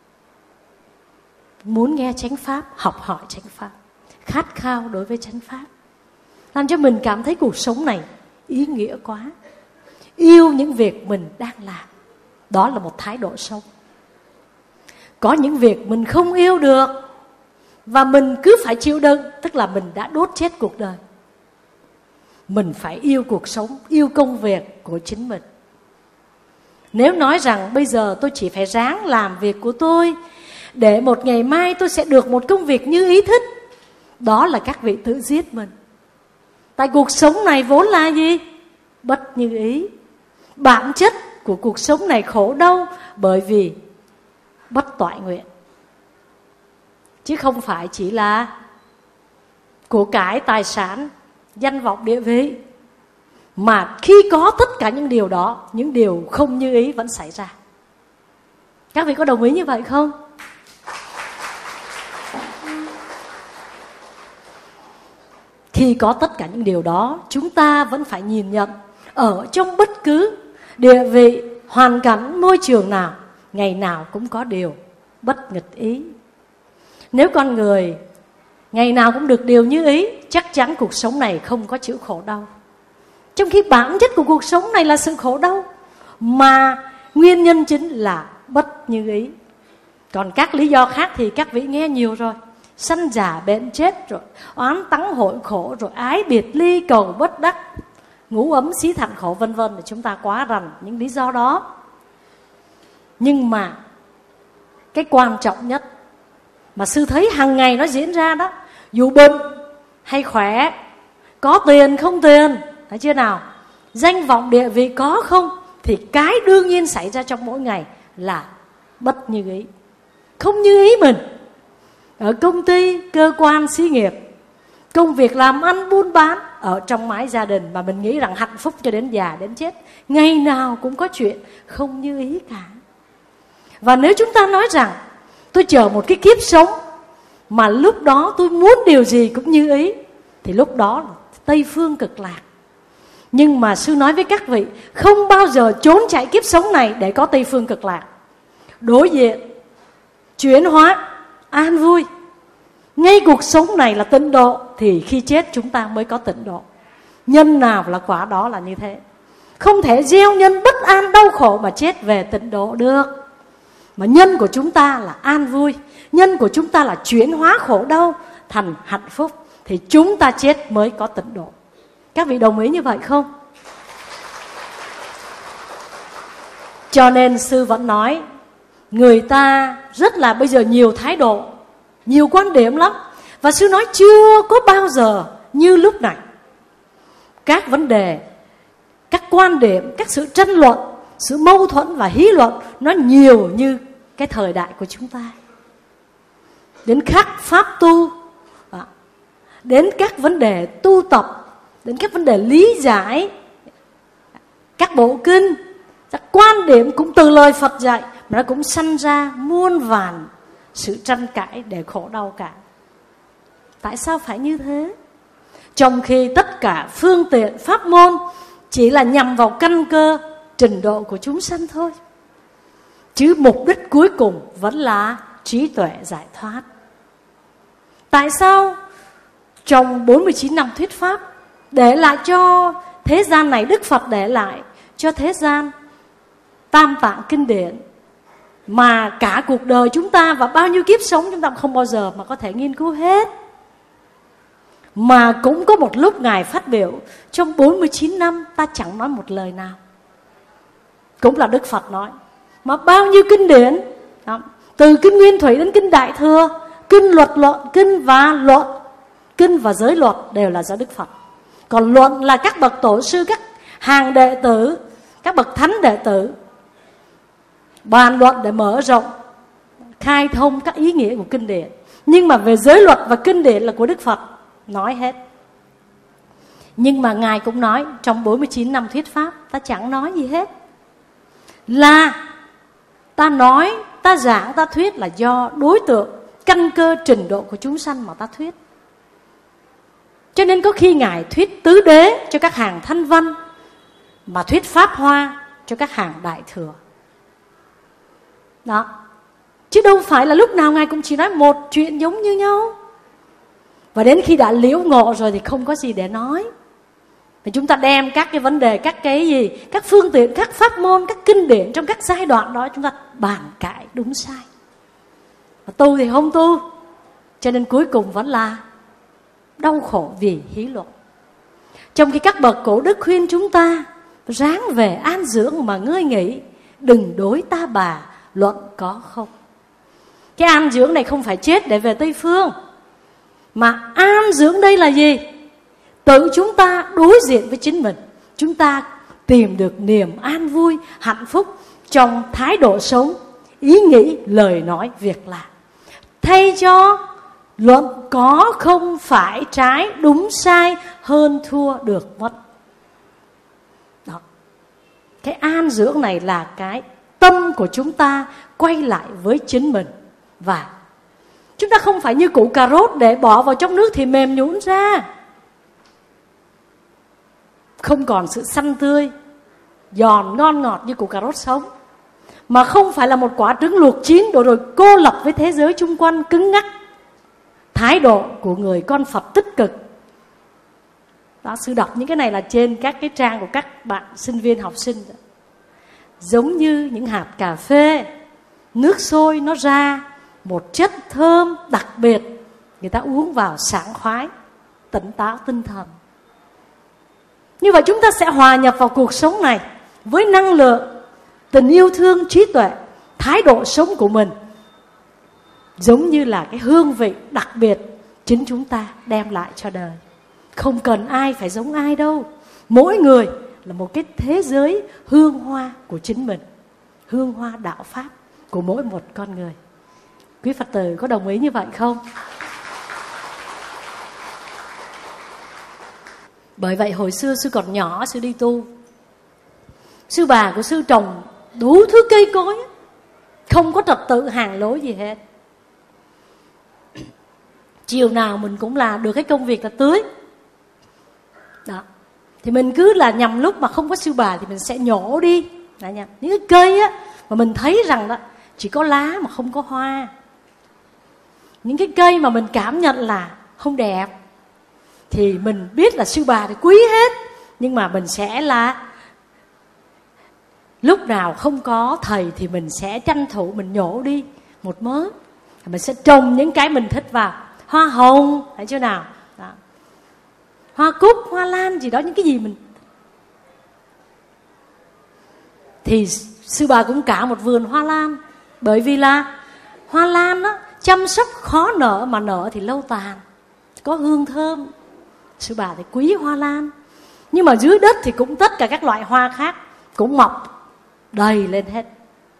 muốn nghe chánh pháp, học hỏi chánh pháp, khát khao đối với chánh pháp, làm cho mình cảm thấy cuộc sống này ý nghĩa quá. Yêu những việc mình đang làm, đó là một thái độ sống. Có những việc mình không yêu được và mình cứ phải chịu đựng, tức là mình đã đốt chết cuộc đời. Mình phải yêu cuộc sống, yêu công việc của chính mình. Nếu nói rằng bây giờ tôi chỉ phải ráng làm việc của tôi để một ngày mai tôi sẽ được một công việc như ý thích, đó là các vị tự giết mình. Tại cuộc sống này vốn là gì? Bất như ý. Bản chất của cuộc sống này khổ đau bởi vì bất toại nguyện, chứ không phải chỉ là của cải, tài sản, danh vọng, địa vị. Mà khi có tất cả những điều đó, những điều không như ý vẫn xảy ra. Các vị có đồng ý như vậy không? Khi có tất cả những điều đó, chúng ta vẫn phải nhìn nhận ở trong bất cứ địa vị, hoàn cảnh, môi trường nào, ngày nào cũng có điều bất nghịch ý. Nếu con người ngày nào cũng được điều như ý, chắc chắn cuộc sống này không có chịu khổ đau. Trong khi bản chất của cuộc sống này là sự khổ đau, mà nguyên nhân chính là bất như ý. Còn các lý do khác thì các vị nghe nhiều rồi. Sanh già bệnh chết, rồi oán tắng hội khổ, rồi ái biệt ly cầu bất đắc, ngũ ấm xí thạnh khổ, vân vân. Để chúng ta quá rành những lý do đó. Nhưng mà cái quan trọng nhất mà sư thấy hàng ngày nó diễn ra đó, dù bệnh hay khỏe, có tiền không tiền, thấy chưa nào, danh vọng địa vị có không, thì cái đương nhiên xảy ra trong mỗi ngày là bất như ý, không như ý mình. Ở công ty, cơ quan, xí nghiệp, công việc làm ăn, buôn bán, ở trong mái gia đình mà mình nghĩ rằng hạnh phúc cho đến già đến chết, ngày nào cũng có chuyện không như ý cả. Và nếu chúng ta nói rằng tôi chờ một cái kiếp sống mà lúc đó tôi muốn điều gì cũng như ý, thì lúc đó là Tây phương cực lạc. Nhưng mà sư nói với các vị, không bao giờ trốn chạy kiếp sống này để có Tây phương cực lạc. Đối diện, chuyển hóa, an vui. Ngay cuộc sống này là tịnh độ, thì khi chết chúng ta mới có tịnh độ. Nhân nào là quả đó là như thế. Không thể gieo nhân bất an đau khổ mà chết về tịnh độ được. Mà nhân của chúng ta là an vui, nhân của chúng ta là chuyển hóa khổ đau thành hạnh phúc, thì chúng ta chết mới có tịnh độ. Các vị đồng ý như vậy không? Cho nên sư vẫn nói, người ta rất là bây giờ nhiều thái độ, nhiều quan điểm lắm. Và sư nói chưa có bao giờ như lúc này. Các vấn đề, các quan điểm, các sự tranh luận, sự mâu thuẫn và hí luận nó nhiều như cái thời đại của chúng ta. Đến các pháp tu, đến các vấn đề tu tập, đến các vấn đề lý giải, các bộ kinh, các quan điểm cũng từ lời Phật dạy, mà nó cũng sanh ra muôn vàn sự tranh cãi để khổ đau cả. Tại sao phải như thế? Trong khi tất cả phương tiện pháp môn chỉ là nhằm vào căn cơ trình độ của chúng sanh thôi, chứ mục đích cuối cùng vẫn là trí tuệ giải thoát. Tại sao trong 49 năm thuyết pháp để lại cho thế gian này, Đức Phật để lại cho thế gian Tam Tạng Kinh Điển, mà cả cuộc đời chúng ta và bao nhiêu kiếp sống chúng ta không bao giờ mà có thể nghiên cứu hết? Mà cũng có một lúc Ngài phát biểu, trong 49 năm ta chẳng nói một lời nào. Cũng là Đức Phật nói. Mà bao nhiêu kinh điển, từ Kinh Nguyên Thủy đến Kinh Đại Thừa, Kinh Luật Luận, Kinh và Giới Luật đều là do Đức Phật. Còn luận là các bậc tổ sư, các hàng đệ tử, các bậc thánh đệ tử bàn luận để mở rộng, khai thông các ý nghĩa của kinh điển. Nhưng mà về giới luật và kinh điển là của Đức Phật nói hết. Nhưng mà Ngài cũng nói, trong 49 năm thuyết pháp ta chẳng nói gì hết. Là ta nói, ta giảng, ta thuyết là do đối tượng, căn cơ trình độ của chúng sanh mà ta thuyết. Cho nên có khi Ngài thuyết tứ đế cho các hàng thanh văn, mà thuyết pháp hoa cho các hàng đại thừa. Đó. Chứ đâu phải là lúc nào Ngài cũng chỉ nói một chuyện giống như nhau. Và đến khi đã liễu ngộ rồi thì không có gì để nói. Thì chúng ta đem các cái vấn đề, các cái gì, các phương tiện, các pháp môn, các kinh điển trong các giai đoạn đó chúng ta bàn cãi đúng sai. Và tu thì không tu. Cho nên cuối cùng vẫn là đau khổ vì hí luận. Trong khi các bậc cổ đức khuyên chúng ta ráng về an dưỡng mà ngươi nghĩ, đừng đối ta bà luận có không. Cái an dưỡng này không phải chết để về Tây Phương, mà an dưỡng đây là gì? Tự chúng ta đối diện với chính mình, chúng ta tìm được niềm an vui, hạnh phúc trong thái độ sống, ý nghĩ, lời nói, việc làm. Thay cho luận có không, phải trái, đúng sai, hơn thua, được mất. Đó. Cái an dưỡng này là cái tâm của chúng ta quay lại với chính mình. Và chúng ta không phải như củ cà rốt để bỏ vào trong nước thì mềm nhũn ra, không còn sự xanh tươi, giòn ngon ngọt như củ cà rốt sống. Mà không phải là một quả trứng luộc chín rồi cô lập với thế giới chung quanh, cứng ngắc. Thái độ của người con Phật tích cực. Đó, sư đọc những cái này là trên các cái trang của các bạn sinh viên học sinh. Giống như những hạt cà phê, nước sôi nó ra một chất thơm đặc biệt, người ta uống vào sảng khoái, tỉnh táo tinh thần. Như vậy chúng ta sẽ hòa nhập vào cuộc sống này với năng lượng, tình yêu thương, trí tuệ, thái độ sống của mình giống như là cái hương vị đặc biệt chính chúng ta đem lại cho đời. Không cần ai phải giống ai đâu. Mỗi người là một cái thế giới hương hoa của chính mình, hương hoa đạo pháp của mỗi một con người. Quý Phật tử có đồng ý như vậy không? Bởi vậy hồi xưa sư còn nhỏ, sư đi tu, sư bà của sư trồng đủ thứ cây cối, không có trật tự hàng lối gì hết. Chiều nào mình cũng là được cái công việc là tưới. Đó. Thì mình cứ là nhằm lúc mà không có sư bà thì mình sẽ nhổ đi. Đó nha. Những cái cây á mà mình thấy rằng đó chỉ có lá mà không có hoa, những cái cây mà mình cảm nhận là không đẹp thì mình biết là sư bà thì quý hết, nhưng mà mình sẽ là lúc nào không có thầy thì mình sẽ tranh thủ mình nhổ đi một mớ. Mình sẽ trồng những cái mình thích vào. Hoa hồng, thấy chưa nào? Đó. Hoa cúc, hoa lan gì đó, những cái gì mình. Thì sư bà cũng cả một vườn hoa lan. Bởi vì là hoa lan á, chăm sóc khó nở, mà nở thì lâu tàn, có hương thơm. Sư bà thì quý hoa lan. Nhưng mà dưới đất thì cũng tất cả các loại hoa khác cũng mọc đầy lên hết.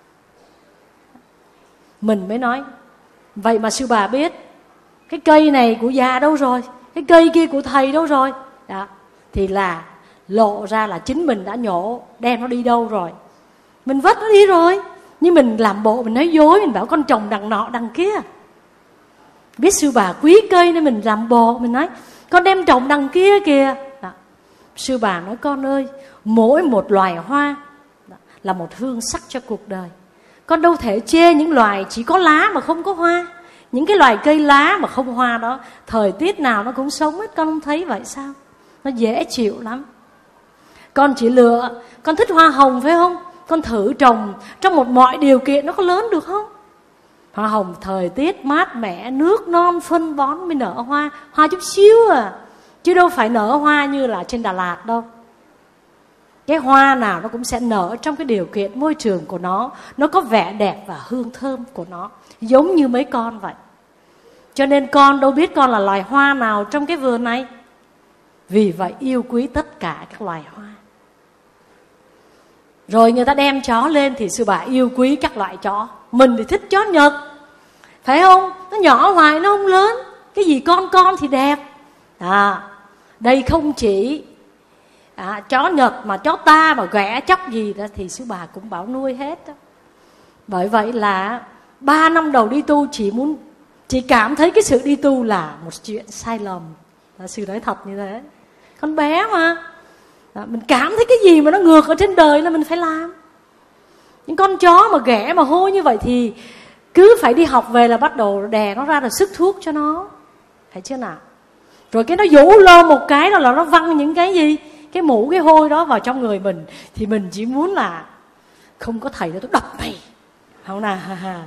Mình mới nói, vậy mà sư bà biết cái cây này của già đâu rồi, cái cây kia của thầy đâu rồi. Đó. Thì là lộ ra là chính mình đã nhổ, đem nó đi đâu rồi. Mình vất nó đi rồi, nhưng mình làm bộ mình nói dối, mình bảo con trồng đằng nọ đằng kia. Biết sư bà quý cây nên mình làm bộ, mình nói con đem trồng đằng kia kìa. Đó. Sư bà nói con ơi, mỗi một loài hoa là một hương sắc cho cuộc đời. Con đâu thể chê những loài chỉ có lá mà không có hoa. Những cái loài cây lá mà không hoa đó, thời tiết nào nó cũng sống hết. Con không thấy vậy sao? Nó dễ chịu lắm. Con chỉ lựa, con thích hoa hồng phải không? Con thử trồng trong một mọi điều kiện, nó có lớn được không? Hoa hồng thời tiết mát mẻ, nước non, phân bón mới nở hoa. Hoa chút xíu à, chứ đâu phải nở hoa như là trên Đà Lạt đâu. Cái hoa nào nó cũng sẽ nở trong cái điều kiện môi trường của nó có vẻ đẹp và hương thơm của nó, giống như mấy con vậy. Cho nên con đâu biết con là loài hoa nào trong cái vườn này. Vì vậy yêu quý tất cả các loài hoa. Rồi người ta đem chó lên thì sư bà yêu quý các loại chó. Mình thì thích chó Nhật, phải không? Nó nhỏ hoài nó không lớn. Cái gì con thì đẹp. Đây không chỉ chó Nhật mà chó ta mà ghẻ chóc gì đó thì sư bà cũng bảo nuôi hết đó. Bởi vậy là 3 năm đầu đi tu chỉ cảm thấy cái sự đi tu là một chuyện sai lầm. Sư nói thật như thế. Con bé mà mình cảm thấy cái gì mà nó ngược ở trên đời là mình phải làm. Những con chó mà ghẻ mà hôi như vậy thì cứ phải đi học về là bắt đầu đè nó ra rồi sức thuốc cho nó, phải chưa nào? Rồi cái nó vũ lơ một cái đó là nó văng những cái gì, cái mũ cái hôi đó vào trong người mình. Thì mình chỉ muốn là không có thầy đó tôi đập mày, không nào?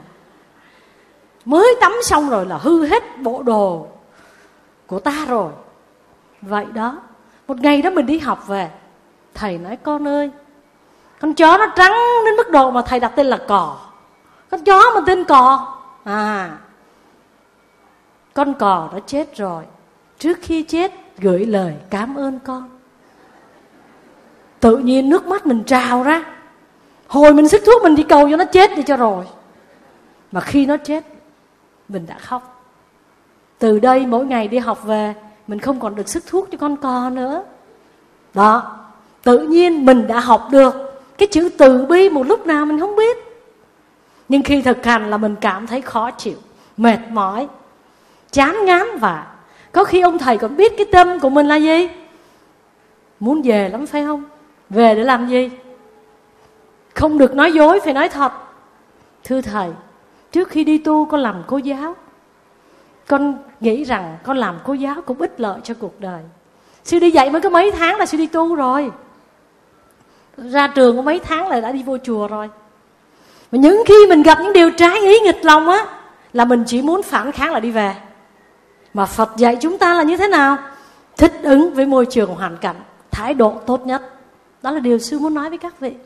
Mới tắm xong rồi là hư hết bộ đồ của ta rồi. Vậy đó, một ngày đó mình đi học về, thầy nói con ơi, con chó nó trắng đến mức độ mà thầy đặt tên là Cò. Con chó mà tên Cò. Con cò nó chết rồi, trước khi chết gửi lời cảm ơn con. Tự nhiên nước mắt mình trào ra. Hồi mình sức thuốc mình đi cầu cho nó chết đi cho rồi. Mà khi nó chết mình đã khóc. Từ đây mỗi ngày đi học về mình không còn được sức thuốc cho con cò nữa. Đó, tự nhiên mình đã học được cái chữ từ bi một lúc nào mình không biết. Nhưng khi thực hành là mình cảm thấy khó chịu, mệt mỏi, chán ngán. Và có khi ông thầy còn biết cái tâm của mình là gì. Muốn về lắm phải không? Về để làm gì? Không được nói dối, phải nói thật. Thưa thầy, trước khi đi tu con làm cô giáo. Con nghĩ rằng con làm cô giáo cũng ích lợi cho cuộc đời. Sư đi dạy mới có mấy tháng là sư đi tu rồi. Ra trường có mấy tháng là đã đi vô chùa rồi. Mà những khi mình gặp những điều trái ý nghịch lòng á, là mình chỉ muốn phản kháng là đi về. Mà Phật dạy chúng ta là như thế nào? Thích ứng với môi trường hoàn cảnh, thái độ tốt nhất. Đó là điều sư muốn nói với các vị.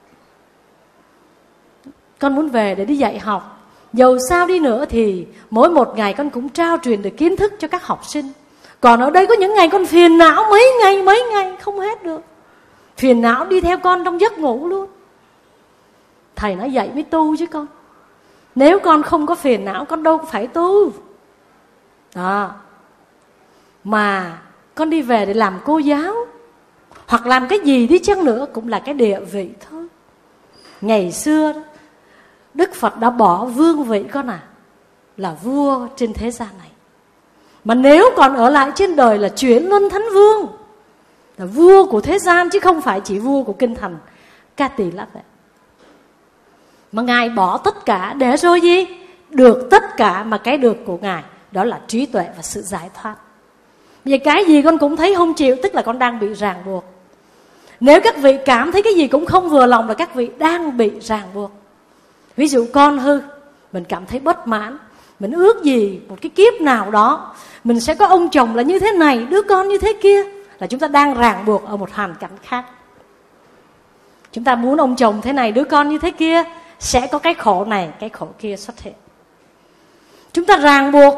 Con muốn về để đi dạy học. Dầu sao đi nữa thì mỗi một ngày con cũng trao truyền được kiến thức cho các học sinh. Còn ở đây có những ngày con phiền não mấy ngày không hết được. Phiền não đi theo con trong giấc ngủ luôn. Thầy nói dạy mới tu chứ con. Nếu con không có phiền não con đâu phải tu. Đó. Mà con đi về để làm cô giáo, hoặc làm cái gì đi chăng nữa cũng là cái địa vị thôi. Ngày xưa đó, Đức Phật đã bỏ vương vị con à, là vua trên thế gian này. Mà nếu còn ở lại trên đời là chuyển luân thánh vương, là vua của thế gian chứ không phải chỉ vua của kinh thành Ca Tỳ Lắc vậy. Mà Ngài bỏ tất cả để rồi gì? Được tất cả, mà cái được của Ngài đó là trí tuệ và sự giải thoát. Vì cái gì con cũng thấy không chịu, tức là con đang bị ràng buộc. Nếu các vị cảm thấy cái gì cũng không vừa lòng là các vị đang bị ràng buộc. Ví dụ con hư, mình cảm thấy bất mãn, mình ước gì một cái kiếp nào đó mình sẽ có ông chồng là như thế này, đứa con như thế kia, là chúng ta đang ràng buộc ở một hoàn cảnh khác. Chúng ta muốn ông chồng thế này, đứa con như thế kia, sẽ có cái khổ này, cái khổ kia xuất hiện. Chúng ta ràng buộc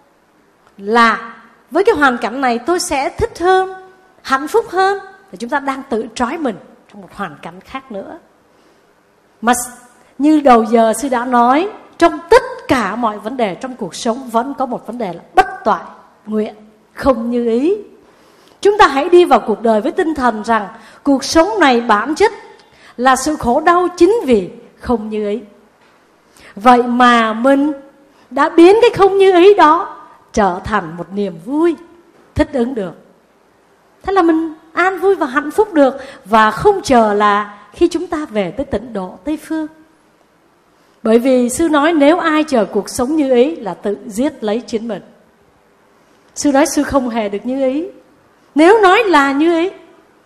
là với cái hoàn cảnh này tôi sẽ thích hơn, hạnh phúc hơn, thì chúng ta đang tự trói mình trong một hoàn cảnh khác nữa. Mà như đầu giờ sư đã nói, trong tất cả mọi vấn đề trong cuộc sống vẫn có một vấn đề là bất toại nguyện, không như ý. Chúng ta hãy đi vào cuộc đời với tinh thần rằng cuộc sống này bản chất là sự khổ đau chính vì không như ý. Vậy mà mình đã biến cái không như ý đó trở thành một niềm vui, thích ứng được. Thế là mình an vui và hạnh phúc được. Và không chờ là khi chúng ta về tới tịnh độ Tây Phương. Bởi vì sư nói nếu ai chờ cuộc sống như ý là tự giết lấy chính mình. Sư nói sư không hề được như ý. Nếu nói là như ý,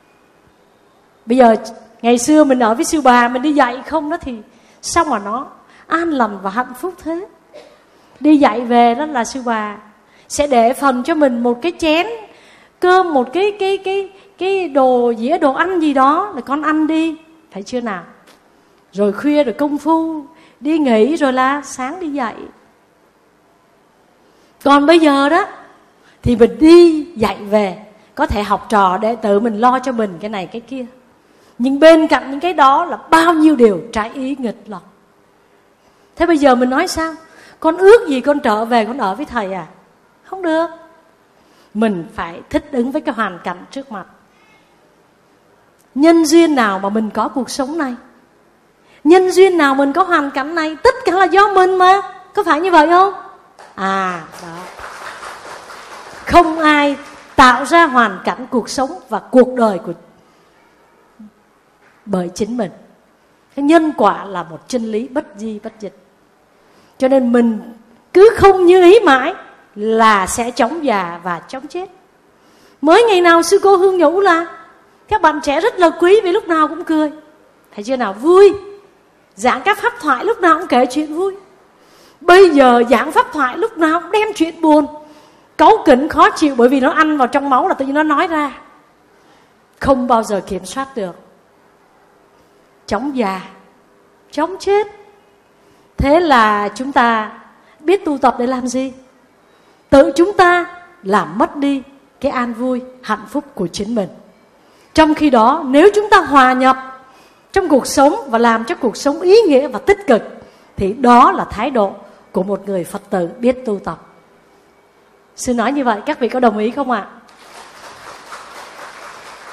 bây giờ ngày xưa mình ở với sư bà, mình đi dạy không đó thì sao mà nó an lành và hạnh phúc thế. Đi dạy về đó là sư bà sẽ để phần cho mình một cái chén cơm, một cái đồ dĩa đồ ăn gì đó, là con ăn đi, phải chưa nào? Rồi khuya rồi công phu đi nghỉ, rồi là sáng đi dạy. Còn bây giờ đó thì mình đi dạy về, có thể học trò đệ tử mình lo cho mình cái này cái kia, nhưng bên cạnh những cái đó là bao nhiêu điều trái ý nghịch lòng. Thế bây giờ mình nói sao? Con ước gì con trở về con ở với thầy à? Không được. Mình phải thích ứng với cái hoàn cảnh trước mặt. Nhân duyên nào mà mình có cuộc sống này? Nhân duyên nào mình có hoàn cảnh này? Tất cả là do mình mà. Có phải như vậy không? À, đó. Không ai tạo ra hoàn cảnh cuộc sống và cuộc đời của bởi chính mình. Cái nhân quả là một chân lý bất di bất dịch. Cho nên mình cứ không như ý mãi là sẽ chóng già và chóng chết. Mới ngày nào sư cô Hương nhủ là các bạn trẻ rất là quý vì lúc nào cũng cười, thấy chưa nào, vui. Giảng các pháp thoại lúc nào cũng kể chuyện vui. Bây giờ giảng pháp thoại lúc nào cũng đem chuyện buồn, cáu kỉnh khó chịu, bởi vì nó ăn vào trong máu là tự nhiên nó nói ra, không bao giờ kiểm soát được. Chóng già, chóng chết. Thế là chúng ta biết tu tập để làm gì? Tự chúng ta làm mất đi cái an vui, hạnh phúc của chính mình. Trong khi đó nếu chúng ta hòa nhập trong cuộc sống và làm cho cuộc sống ý nghĩa và tích cực, thì đó là thái độ của một người Phật tử biết tu tập. Sư nói như vậy, các vị có đồng ý không ạ?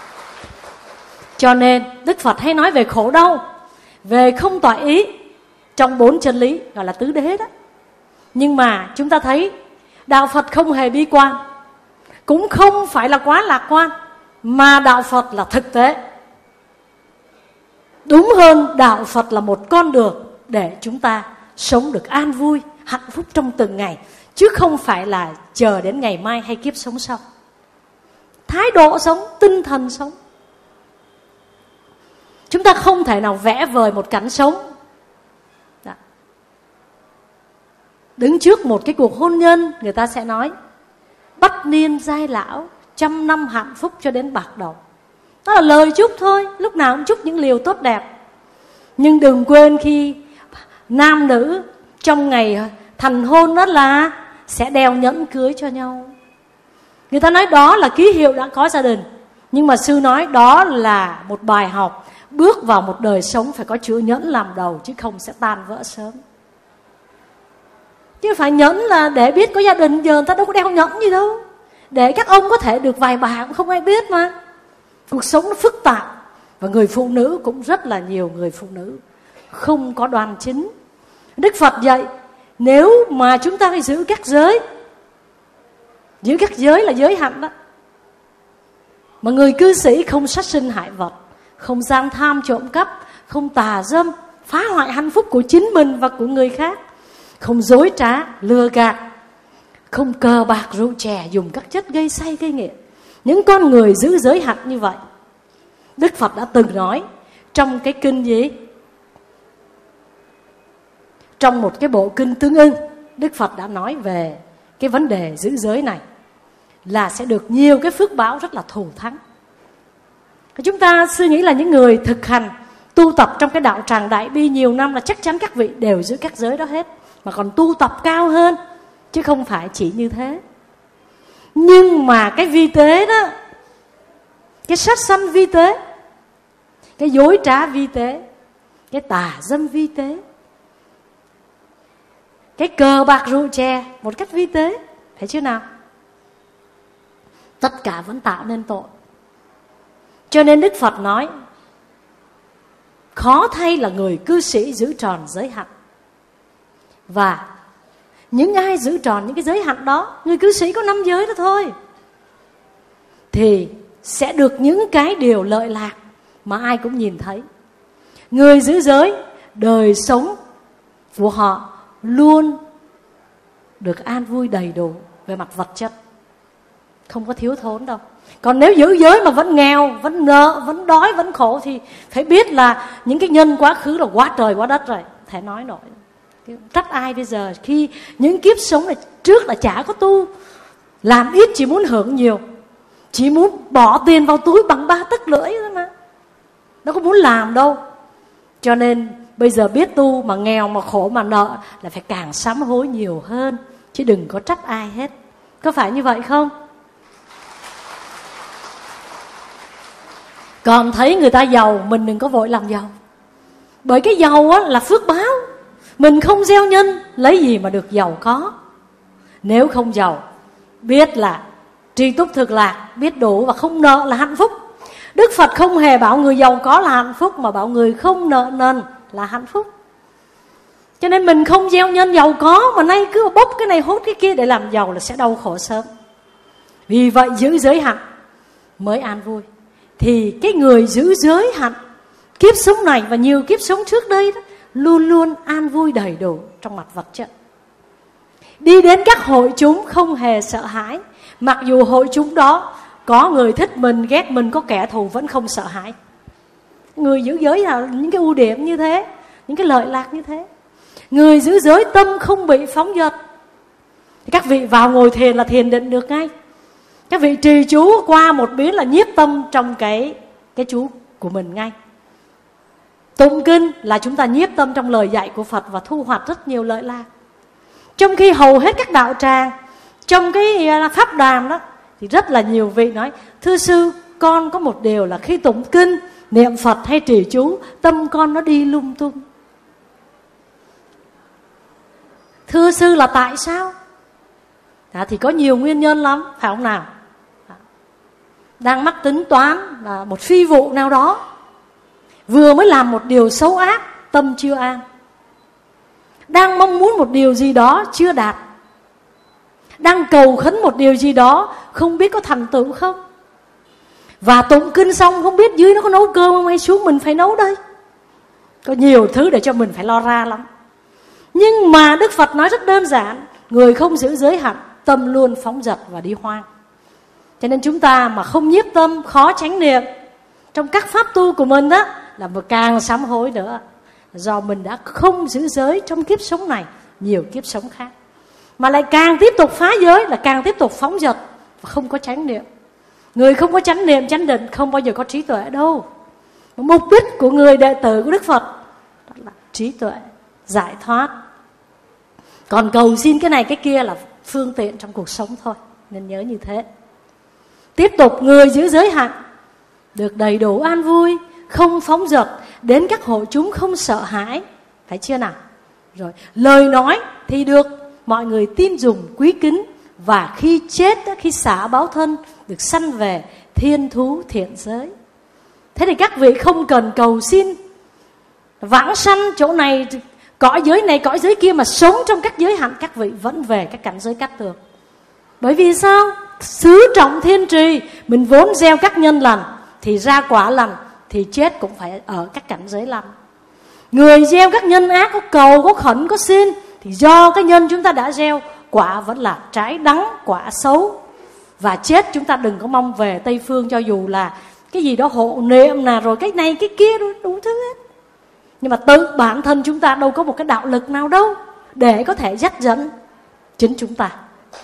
Cho nên Đức Phật hay nói về khổ đau, về không toại ý, trong 4 chân lý gọi là tứ đế đó. Nhưng mà chúng ta thấy đạo Phật không hề bi quan, cũng không phải là quá lạc quan, mà đạo Phật là thực tế. Đúng hơn, đạo Phật là một con đường để chúng ta sống được an vui, hạnh phúc trong từng ngày, chứ không phải là chờ đến ngày mai hay kiếp sống sau. Thái độ sống, tinh thần sống. Chúng ta không thể nào vẽ vời một cảnh sống. Đứng trước một cái cuộc hôn nhân, người ta sẽ nói bách niên giai lão, 100 năm hạnh phúc cho đến bạc đầu. Đó là lời chúc thôi, lúc nào cũng chúc những điều tốt đẹp. Nhưng đừng quên khi nam nữ trong ngày thành hôn đó là sẽ đeo nhẫn cưới cho nhau. Người ta nói đó là ký hiệu đã có gia đình. Nhưng mà sư nói đó là một bài học, bước vào một đời sống phải có chữ nhẫn làm đầu, chứ không sẽ tan vỡ sớm. Chứ phải nhẫn là để biết có gia đình, giờ người ta đâu có đeo nhẫn gì đâu. Để các ông có thể được vài bà cũng không ai biết mà. Cuộc sống nó phức tạp. Và người phụ nữ cũng rất là nhiều người phụ nữ không có đoan chính. Đức Phật dạy nếu mà chúng ta phải giữ các giới, giữ các giới là giới hạnh đó, mà người cư sĩ không sát sinh hại vật, không gian tham trộm cắp, không tà dâm, phá hoại hạnh phúc của chính mình và của người khác, không dối trá, lừa gạt, không cờ bạc rượu chè, dùng các chất gây say gây nghiện. Những con người giữ giới hạnh như vậy, Đức Phật đã từng nói trong cái kinh gì? Trong một cái bộ kinh Tương Ưng, Đức Phật đã nói về cái vấn đề giữ giới này là sẽ được nhiều cái phước báo rất là thù thắng. Chúng ta suy nghĩ là những người thực hành tu tập trong cái đạo tràng Đại Bi nhiều năm là chắc chắn các vị đều giữ các giới đó hết, mà còn tu tập cao hơn, chứ không phải chỉ như thế. Nhưng mà cái vi tế đó, cái sát sanh vi tế, cái dối trá vi tế, cái tà dâm vi tế, cái cờ bạc rượu chè một cách vi tế, thấy chưa nào? Tất cả vẫn tạo nên tội. Cho nên Đức Phật nói khó thay là người cư sĩ giữ tròn giới hạnh. Và những ai giữ tròn những cái giới hạnh đó, người cư sĩ có 5 giới đó thôi, thì sẽ được những cái điều lợi lạc mà ai cũng nhìn thấy. Người giữ giới, đời sống của họ luôn được an vui đầy đủ về mặt vật chất, không có thiếu thốn đâu. Còn nếu giữ giới mà vẫn nghèo, vẫn nợ, vẫn đói, vẫn khổ thì phải biết là những cái nhân quá khứ là quá trời quá đất rồi, thể nói nổi. Trách ai bây giờ khi những kiếp sống này trước là chả có tu, làm ít chỉ muốn hưởng nhiều, chỉ muốn bỏ tiền vào túi bằng 3 tấc lưỡi thôi mà, nó có muốn làm đâu. Cho nên bây giờ biết tu mà nghèo mà khổ mà nợ là phải càng sám hối nhiều hơn, chứ đừng có trách ai hết. Có phải như vậy không? Còn thấy người ta giàu, mình đừng có vội làm giàu. Bởi cái giàu á là phước báo. Mình không gieo nhân, lấy gì mà được giàu có? Nếu không giàu, biết là tri túc thực lạc, biết đủ và không nợ là hạnh phúc. Đức Phật không hề bảo người giàu có là hạnh phúc, mà bảo người không nợ nần là hạnh phúc. Cho nên mình không gieo nhân giàu có, mà nay cứ bốc cái này hốt cái kia để làm giàu là sẽ đau khổ sớm. Vì vậy giữ giới hạnh mới an vui. Thì cái người giữ giới hạnh, kiếp sống này và nhiều kiếp sống trước đây đó, luôn luôn an vui đầy đủ trong mặt vật chất. Đi đến các hội chúng không hề sợ hãi. Mặc dù hội chúng đó có người thích mình, ghét mình, có kẻ thù vẫn không sợ hãi. Người giữ giới là những cái ưu điểm như thế, những cái lợi lạc như thế. Người giữ giới tâm không bị phóng dật. Các vị vào ngồi thiền là thiền định được ngay. Các vị trì chú qua một biến là nhiếp tâm trong cái chú của mình ngay. Tụng kinh là chúng ta nhiếp tâm trong lời dạy của Phật và thu hoạch rất nhiều lợi lạc. Trong khi hầu hết các đạo tràng, trong cái pháp đàm đó, thì rất là nhiều vị nói: thưa sư, con có một điều là khi tụng kinh, niệm Phật hay trì chú, tâm con nó đi lung tung. Thưa sư là tại sao? Thì có nhiều nguyên nhân lắm, phải không nào? Đang mắc tính toán là một phi vụ nào đó, vừa mới làm một điều xấu ác, tâm chưa an. đang mong muốn một điều gì đó chưa đạt, đang cầu khấn một điều gì đó không biết có thành tựu không. Và tụng kinh xong không biết dưới nó có nấu cơm không hay xuống mình phải nấu đây. Có nhiều thứ để cho mình phải lo ra lắm. Nhưng mà Đức Phật nói rất đơn giản: người không giữ giới hạn, tâm luôn phóng dật và đi hoang. Cho nên chúng ta mà không nhiếp tâm, khó chánh niệm trong các pháp tu của mình đó, là một càng sám hối nữa. Do mình đã không giữ giới trong kiếp sống này, nhiều kiếp sống khác, mà lại càng tiếp tục phá giới là càng tiếp tục phóng dật và không có chánh niệm. Người không có chánh niệm, chánh định không bao giờ có trí tuệ đâu. Mục đích của người đệ tử của Đức Phật đó là trí tuệ, giải thoát. Còn cầu xin cái này cái kia là phương tiện trong cuộc sống thôi, nên nhớ như thế. Tiếp tục, người giữ giới hạn được đầy đủ an vui, không phóng dật, đến các hội chúng không sợ hãi, phải chưa nào? Rồi lời nói thì được mọi người tin dùng quý kính, và khi chết, khi xả báo thân, được sanh về thiên thú thiện giới. Thế thì các vị không cần cầu xin vãng sanh chỗ này, cõi giới kia, mà sống trong các giới hạn, các vị vẫn về các cảnh giới cát tường. Bởi vì sao? Xứ trọng thiên trì, mình vốn gieo các nhân lành thì ra quả lành, thì chết cũng phải ở các cảnh giới lành. Người gieo các nhân ác, có cầu, có khẩn, có xin, thì do cái nhân chúng ta đã gieo, quả vẫn là trái đắng, quả xấu. Và chết chúng ta đừng có mong về Tây Phương, cho dù là cái gì đó hộ niệm nè, rồi cái này cái kia, đủ thứ hết. Nhưng mà tự bản thân chúng ta đâu có một cái đạo lực nào đâu để có thể dắt dẫn chính chúng ta.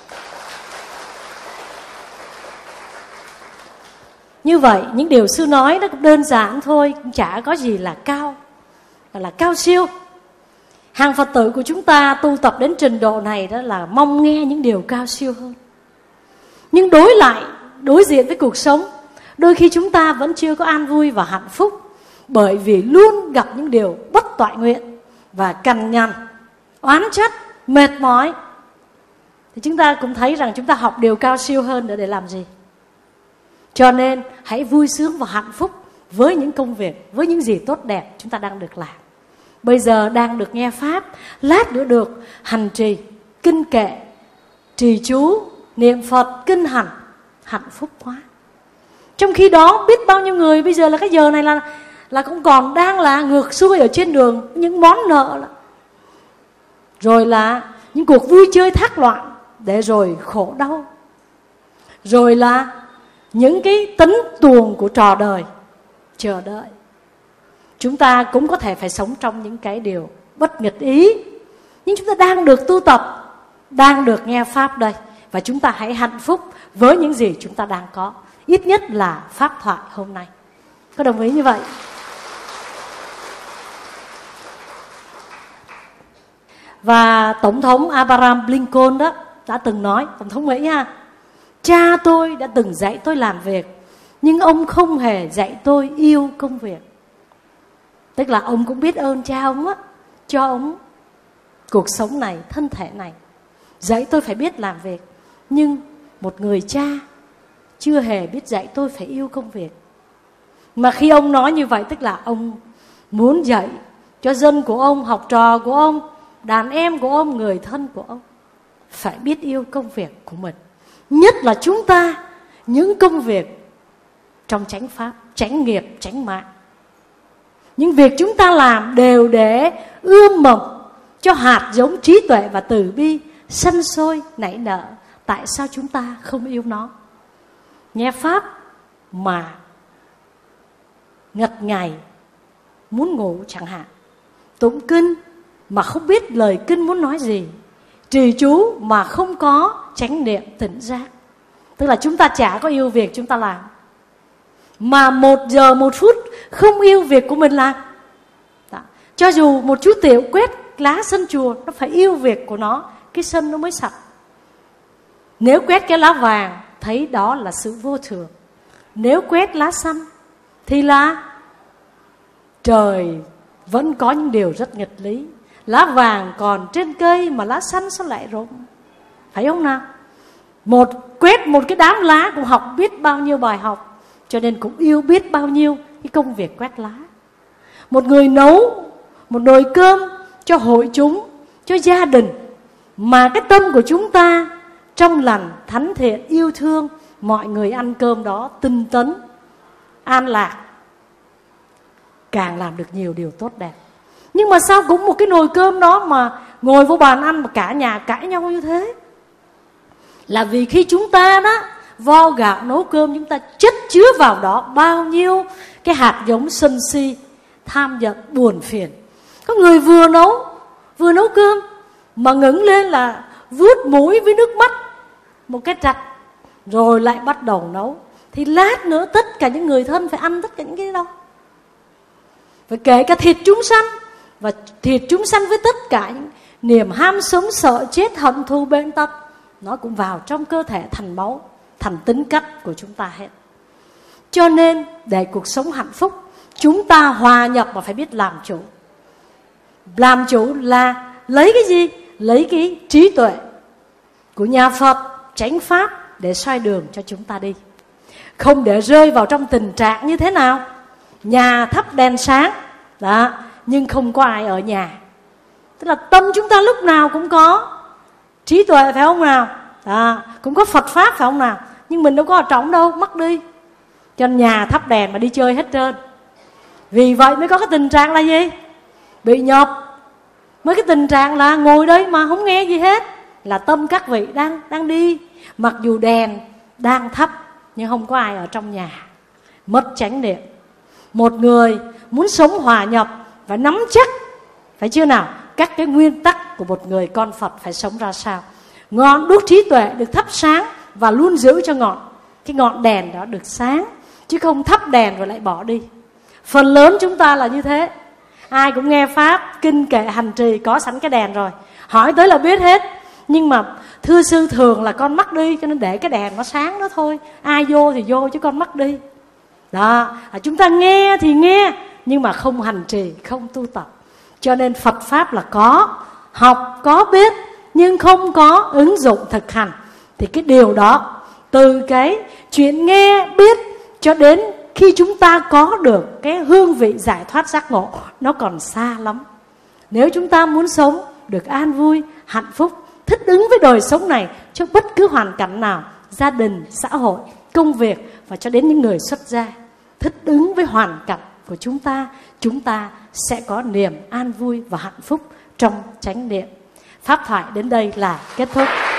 Như vậy những điều sư nói nó cũng đơn giản thôi, cũng chả có gì là cao siêu. Hàng Phật tử của chúng ta tu tập đến trình độ này đó là mong nghe những điều cao siêu hơn. Nhưng đối diện với cuộc sống, đôi khi chúng ta vẫn chưa có an vui và hạnh phúc, bởi vì luôn gặp những điều bất toại nguyện và cằn nhằn, oán trách, mệt mỏi. Thì chúng ta cũng thấy rằng chúng ta học điều cao siêu hơn để làm gì? Cho nên hãy vui sướng và hạnh phúc với những công việc, với những gì tốt đẹp chúng ta đang được làm. Bây giờ đang được nghe Pháp, lát nữa được hành trì, kinh kệ, trì chú, niệm Phật, kinh hành, hạnh phúc quá. Trong khi đó biết bao nhiêu người bây giờ là cái giờ này là cũng còn đang là ngược xuôi ở trên đường, những món nợ, rồi là những cuộc vui chơi thác loạn, để rồi khổ đau, rồi là những cái tính tuồng của trò đời chờ đợi. Chúng ta cũng có thể phải sống trong những cái điều bất nghịch ý, nhưng chúng ta đang được tu tập, đang được nghe Pháp đây, và chúng ta hãy hạnh phúc với những gì chúng ta đang có, ít nhất là Pháp thoại hôm nay. Có đồng ý như vậy? Và Tổng thống Abraham Lincoln đó đã từng nói, Tổng thống Mỹ ha: cha tôi đã từng dạy tôi làm việc, nhưng ông không hề dạy tôi yêu công việc. Tức là ông cũng biết ơn cha ông á, cho ông cuộc sống này, thân thể này, dạy tôi phải biết làm việc. Nhưng một người cha chưa hề biết dạy tôi phải yêu công việc. Mà khi ông nói như vậy, tức là ông muốn dạy cho dân của ông, học trò của ông, đàn em của ông, người thân của ông phải biết yêu công việc của mình. Nhất là chúng ta, những công việc trong chánh pháp, chánh nghiệp, chánh mạng. Những việc chúng ta làm đều để ươm mầm cho hạt giống trí tuệ và từ bi sanh sôi nảy nở. Tại sao chúng ta không yêu nó? Nghe Pháp mà ngật ngày, muốn ngủ chẳng hạn. Tụng kinh mà không biết lời kinh muốn nói gì. Trì chú mà không có chánh niệm tỉnh giác. Tức là chúng ta chả có yêu việc chúng ta làm. Mà 1 giờ 1 phút không yêu việc của mình làm. Đó. Cho dù một chú tiểu quét lá sân chùa, nó phải yêu việc của nó, cái sân nó mới sạch. Nếu quét cái lá vàng, thấy đó là sự vô thường. Nếu quét lá xanh thì là trời vẫn có những điều rất nghịch lý. Lá vàng còn trên cây mà lá xanh sao lại rụng? Phải không nào? Quét một cái đám lá cũng học biết bao nhiêu bài học, cho nên cũng yêu biết bao nhiêu cái công việc quét lá. Một người nấu một nồi cơm cho hội chúng cho gia đình, mà cái tâm của chúng ta trong lành, thánh thiện, yêu thương, mọi người ăn cơm đó tinh tấn, an lạc, càng làm được nhiều điều tốt đẹp. Nhưng mà sao cũng một cái nồi cơm đó mà ngồi vô bàn ăn mà cả nhà cãi nhau như thế? Là vì khi chúng ta đó vo gạo nấu cơm, chúng ta chất chứa vào đó bao nhiêu cái hạt giống sân si, tham giận, buồn phiền. Có người vừa nấu cơm mà ngẩng lên là vuốt mũi với nước mắt một cái trạch, rồi lại bắt đầu nấu, thì lát nữa tất cả những người thân phải ăn tất cả những cái đó. Và kể cả thịt chúng sanh, và thịt chúng sanh với tất cả những niềm ham sống, sợ chết, hận thù, bệnh tật, nó cũng vào trong cơ thể thành máu, thành tính cách của chúng ta hết. Cho nên để cuộc sống hạnh phúc, chúng ta hòa nhập và phải biết làm chủ. Làm chủ là lấy cái gì? Lấy cái trí tuệ của nhà Phật, chánh pháp để soi đường cho chúng ta đi. Không để rơi vào trong tình trạng như thế nào? Nhà thắp đèn sáng đó, nhưng không có ai ở nhà. Tức là tâm chúng ta lúc nào cũng có trí tuệ, phải không nào? Cũng có Phật pháp, phải không nào? Nhưng mình đâu có ở trọng đâu, mất đi. Cho nên nhà thắp đèn mà đi chơi hết trơn. Vì vậy mới có cái tình trạng là gì? Bị nhập. Mới cái tình trạng là ngồi đây mà không nghe gì hết, là tâm các vị đang đi. Mặc dù đèn đang thắp nhưng không có ai ở trong nhà. Mất chánh niệm. Một người muốn sống hòa nhập và nắm chắc, phải chưa nào, các cái nguyên tắc của một người con Phật phải sống ra sao. Ngọn đuốc trí tuệ được thắp sáng và luôn giữ cho cái ngọn đèn đó được sáng, chứ không thắp đèn rồi lại bỏ đi. Phần lớn chúng ta là như thế. Ai cũng nghe pháp, kinh kệ, hành trì, có sẵn cái đèn rồi, hỏi tới là biết hết. Nhưng mà thưa sư, thường là con mất đi, cho nên để cái đèn nó sáng đó thôi. Ai vô thì vô chứ con mất đi. Đó, chúng ta nghe thì nghe, nhưng mà không hành trì, không tu tập. Cho nên Phật pháp là có học, có biết, nhưng không có ứng dụng thực hành. Thì cái điều đó, từ cái chuyện nghe biết cho đến khi chúng ta có được cái hương vị giải thoát giác ngộ, nó còn xa lắm. Nếu chúng ta muốn sống được an vui, hạnh phúc, thích ứng với đời sống này trong bất cứ hoàn cảnh nào, gia đình, xã hội, công việc, và cho đến những người xuất gia, thích ứng với hoàn cảnh của chúng ta sẽ có niềm an vui và hạnh phúc trong chánh niệm. Pháp thoại đến đây là kết thúc.